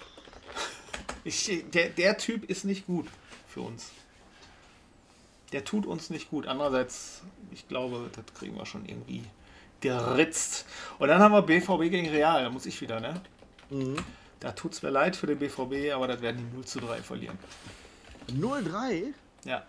Der Typ ist nicht gut für uns. Der tut uns nicht gut. Andererseits, ich glaube, das kriegen wir schon irgendwie geritzt. Und dann haben wir BVB gegen Real. Da muss ich wieder, ne? Mhm. Da tut es mir leid für den BVB, aber das werden die 0:3 verlieren. 0-3? Ja.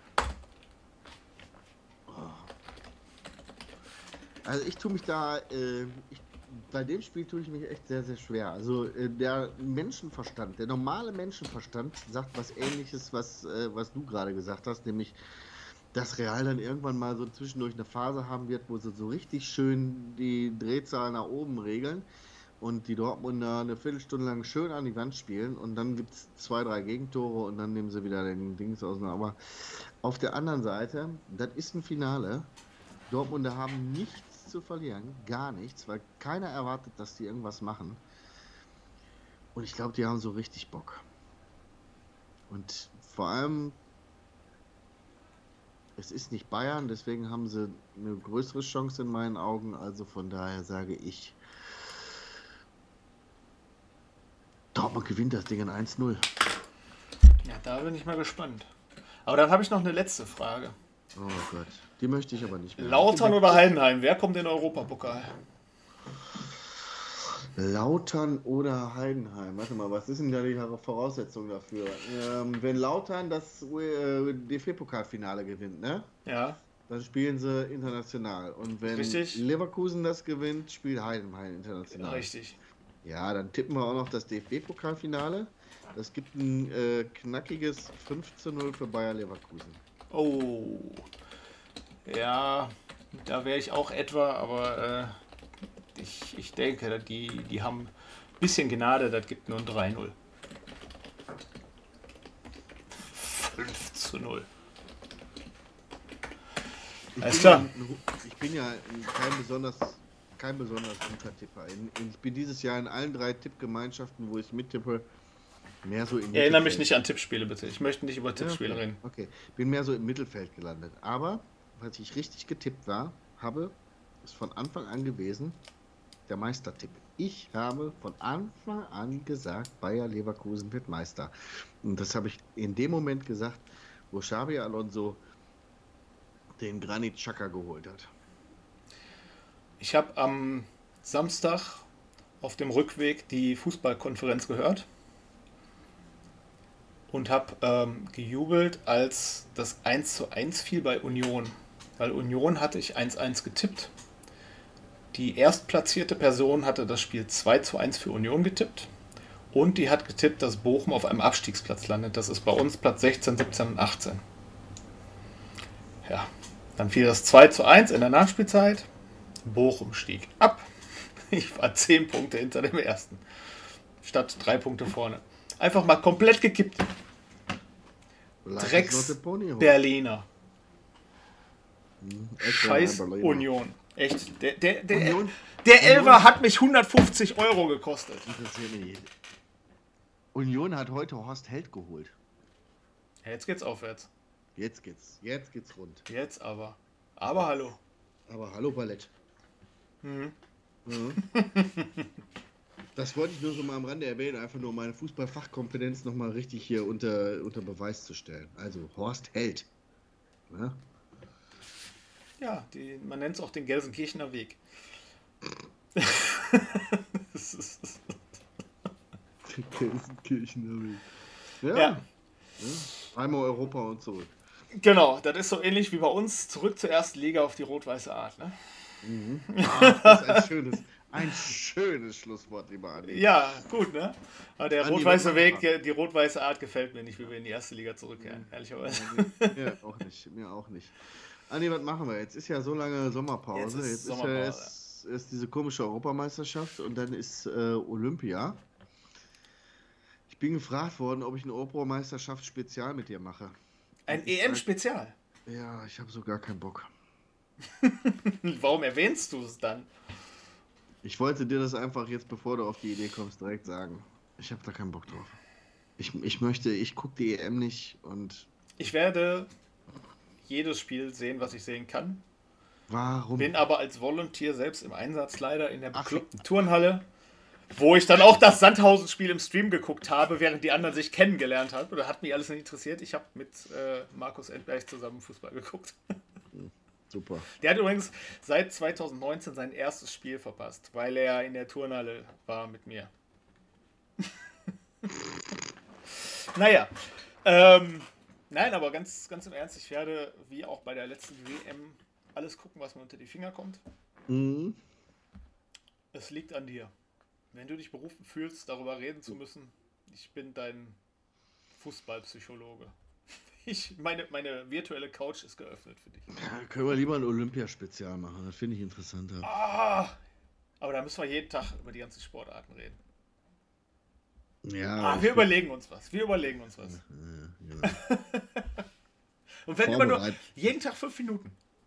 Also ich tue mich da, bei dem Spiel tue ich mich echt sehr, sehr schwer. Also der Menschenverstand, der normale Menschenverstand sagt was Ähnliches, was du gerade gesagt hast, nämlich, dass Real dann irgendwann mal so zwischendurch eine Phase haben wird, wo sie so richtig schön die Drehzahl nach oben regeln und die Dortmunder eine Viertelstunde lang schön an die Wand spielen und dann gibt es 2, 3 Gegentore und dann nehmen sie wieder den Dings auseinander. Aber auf der anderen Seite, das ist ein Finale. Dortmunder haben nichts zu verlieren, gar nichts, weil keiner erwartet, dass die irgendwas machen. Und ich glaube, die haben so richtig Bock. Und vor allem, es ist nicht Bayern, deswegen haben sie eine größere Chance in meinen Augen. Also von daher sage ich, Dortmund gewinnt das Ding in 1-0. Ja, da bin ich mal gespannt. Aber dann habe ich noch eine letzte Frage. Oh Gott, die möchte ich aber nicht mehr. Lautern oder Heidenheim? Wer kommt in den Europapokal? Lautern oder Heidenheim? Warte mal, was ist denn da die Voraussetzung dafür? Wenn Lautern das DFB-Pokalfinale gewinnt, ne? Ja, Dann spielen sie international. Und wenn Richtig. Leverkusen das gewinnt, spielt Heidenheim international. richtig. Ja, dann tippen wir auch noch das DFB-Pokalfinale. Das gibt ein knackiges 5:0 für Bayer Leverkusen. Oh. Ja, da wäre ich auch etwa, aber ich denke, die haben ein bisschen Gnade, das gibt nur ein 3:0. 5:0. Alles klar. Ich bin ja kein besonders guter Tipper. Ich bin dieses Jahr in allen 3 Tippgemeinschaften, wo ich mittippe, mehr so im Erinnere mich Mittelfeld. nicht an Tippspiele, bitte. Ich möchte nicht über Tippspiele reden. Okay, bin mehr so im Mittelfeld gelandet. Aber, was ich richtig getippt habe, ist von Anfang an gewesen, der Meistertipp. Ich habe von Anfang an gesagt, Bayer Leverkusen wird Meister. Und das habe ich in dem Moment gesagt, wo Xabi Alonso den Granit Xhaka geholt hat. Ich habe am Samstag auf dem Rückweg die Fußballkonferenz gehört und habe gejubelt, als das 1:1 fiel bei Union. Weil Union hatte ich 1:1 getippt. Die erstplatzierte Person hatte das Spiel 2:1 für Union getippt. Und die hat getippt, dass Bochum auf einem Abstiegsplatz landet. Das ist bei uns Platz 16, 17 und 18. Ja, dann fiel das 2:1 in der Nachspielzeit. Bochum stieg ab. Ich war 10 Punkte hinter dem ersten. Statt 3 Punkte vorne. Einfach mal komplett gekippt. Drecks Berliner. Scheiß Union. Echt. Der Elfer hat mich 150 € gekostet. Union hat heute Horst Held geholt. Ja, jetzt geht's aufwärts. Jetzt geht's rund. Jetzt aber. Aber hallo. Aber hallo Ballett. Mhm. Mhm. Das wollte ich nur so mal am Rande erwähnen, einfach nur meine Fußballfachkompetenz nochmal richtig hier unter Beweis zu stellen. Also Horst Held. Ja, Ja, man nennt es auch den Gelsenkirchener Weg. Gelsenkirchener Weg. Ja. Ja, Einmal Europa und zurück. genau. Das ist so ähnlich wie bei uns. Zurück zur ersten Liga auf die rot-weiße Art. Ne? Das ist ein schönes Schlusswort, lieber Andi. Ja, gut, ne? Aber der Andi, rot-weiße was Weg, machen wir? die rot-weiße Art gefällt mir nicht, wie wir in die erste Liga zurückkehren, ehrlicherweise. Mir auch nicht, mir auch nicht. Andi, was machen wir? Jetzt ist ja so lange Sommerpause. Jetzt ist Sommerpause. Ist diese komische Europameisterschaft und dann ist Olympia. Ich bin gefragt worden, ob ich eine Europameisterschaft-Spezial mit dir mache. Ein EM-Spezial. Ja, ich habe so gar keinen Bock. Warum erwähnst du es dann? Ich wollte dir das einfach jetzt, bevor du auf die Idee kommst, direkt sagen. Ich habe da keinen Bock drauf. Ich gucke die EM nicht und Ich werde jedes Spiel sehen, was ich sehen kann. Warum? Bin aber als Volunteer selbst im Einsatz leider in der bekloppten Turnhalle, wo ich dann auch das Sandhausen-Spiel im Stream geguckt habe, während die anderen sich kennengelernt haben. Oder hat mich alles nicht interessiert. Ich habe mit Markus Endberg zusammen Fußball geguckt. Super. Der hat übrigens seit 2019 sein erstes Spiel verpasst, weil er in der Turnhalle war mit mir. Naja. Nein, aber ganz im Ernst, ich werde, wie auch bei der letzten WM, alles gucken, was mir unter die Finger kommt. Mhm. Es liegt an dir. Wenn du dich berufen fühlst, darüber reden zu müssen, ich bin dein Fußballpsychologe. Meine virtuelle Couch ist geöffnet für dich. Ja, können wir lieber ein Olympiaspezial machen, das finde ich interessanter. Aber da müssen wir jeden Tag über die ganzen Sportarten reden. Ja. Wir überlegen uns was. Ja, genau. Und wenn immer nur jeden Tag 5 Minuten.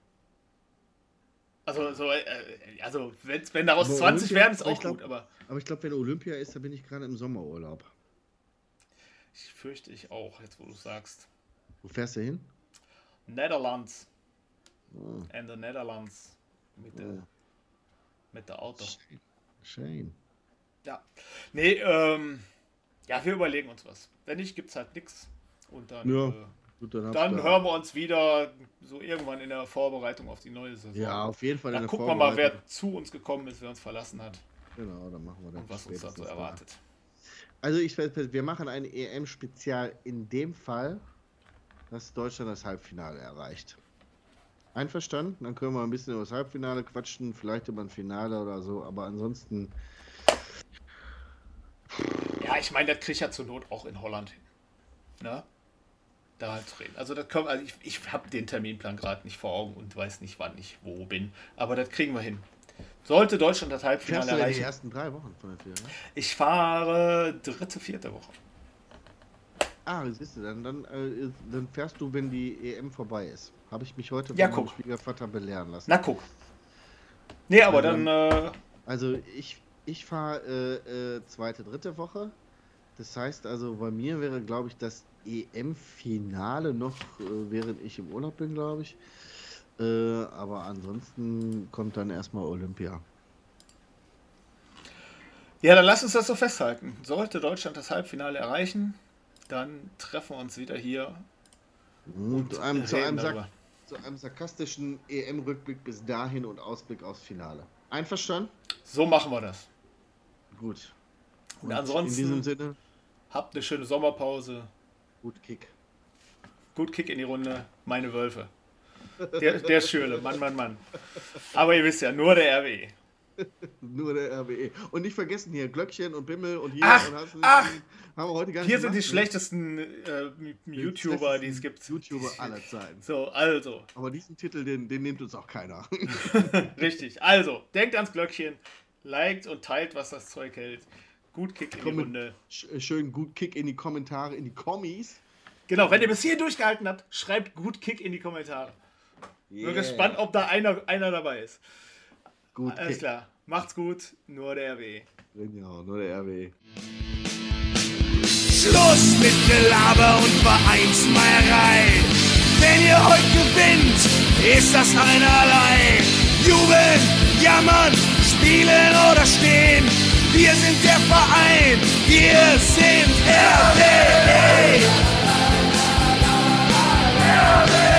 Also wenn daraus aber 20 Olympia, werden, ist aber auch gut. Aber ich glaube, wenn Olympia ist, dann bin ich gerade im Sommerurlaub. ich fürchte ich auch, jetzt wo du sagst. Wo fährst du hin? Netherlands. Oh. In the Netherlands. Mit der Auto. Schön. Ja. Nee, wir überlegen uns was. Wenn nicht, gibt's halt nichts. Und dann, Ja. Gut, dann hören wir uns wieder so irgendwann in der Vorbereitung auf die neue Saison. Ja, auf jeden Fall. Dann gucken wir mal, wer zu uns gekommen ist, wer uns verlassen hat. Genau, dann machen wir das. Und was uns dazu erwartet. Also wir machen ein EM-Spezial in dem Fall, dass Deutschland das Halbfinale erreicht. Einverstanden? Dann können wir ein bisschen über das Halbfinale quatschen, vielleicht über ein Finale oder so, aber ansonsten... Ja, ich meine, das kriege ich ja zur Not auch in Holland hin. Ne? Da halt zu reden. Also, ich habe den Terminplan gerade nicht vor Augen und weiß nicht, wann ich wo bin. Aber das kriegen wir hin. Sollte Deutschland das Halbfinale erreichen. Die ersten 3 Wochen von der Tür, ne? Ich fahre 3., 4. Woche. Siehst du, dann fährst du, wenn die EM vorbei ist. Habe ich mich heute von meinem Schwiegervater belehren lassen. Na, guck. Nee, aber dann... Also, ich fahre 2., 3. Woche. Das heißt also, bei mir wäre, glaube ich, das EM-Finale noch, während ich im Urlaub bin, glaube ich. Aber ansonsten kommt dann erstmal Olympia. Ja, dann lass uns das so festhalten. Sollte Deutschland das Halbfinale erreichen, dann treffen wir uns wieder hier. Zu einem sarkastischen EM-Rückblick bis dahin und Ausblick aufs Finale. Einverstanden? So machen wir das. Gut. Und ansonsten, in diesem Sinne, habt eine schöne Sommerpause. Gut Kick. Gut Kick in die Runde, meine Wölfe. Der Schürle, Mann. Aber ihr wisst ja, nur der RWE. Nur der RWE. Und nicht vergessen hier, Glöckchen und Bimmel und hier. Haben wir heute gar nicht hier sind die gemacht, schlechtesten YouTuber, die es gibt. YouTuber aller Zeiten. So, also. Aber diesen Titel, den nimmt uns auch keiner. Richtig. Also, denkt ans Glöckchen, liked und teilt, was das Zeug hält. Gut Kick in die Runde. Schön gut Kick in die Kommentare, in die Kommis. Genau, wenn ihr bis hier durchgehalten habt, schreibt gut Kick in die Kommentare. Yeah. Bin gespannt, ob da einer dabei ist. Gut Alles klar. Macht's gut. Nur der RWE. Genau, nur der RWE. Schluss mit Gelaber und Vereinsmeierei. Wenn ihr heute gewinnt, ist das einerlei. Jubeln, jammern, spielen oder stehen. Wir sind der Verein, wir sind RWE. RWE.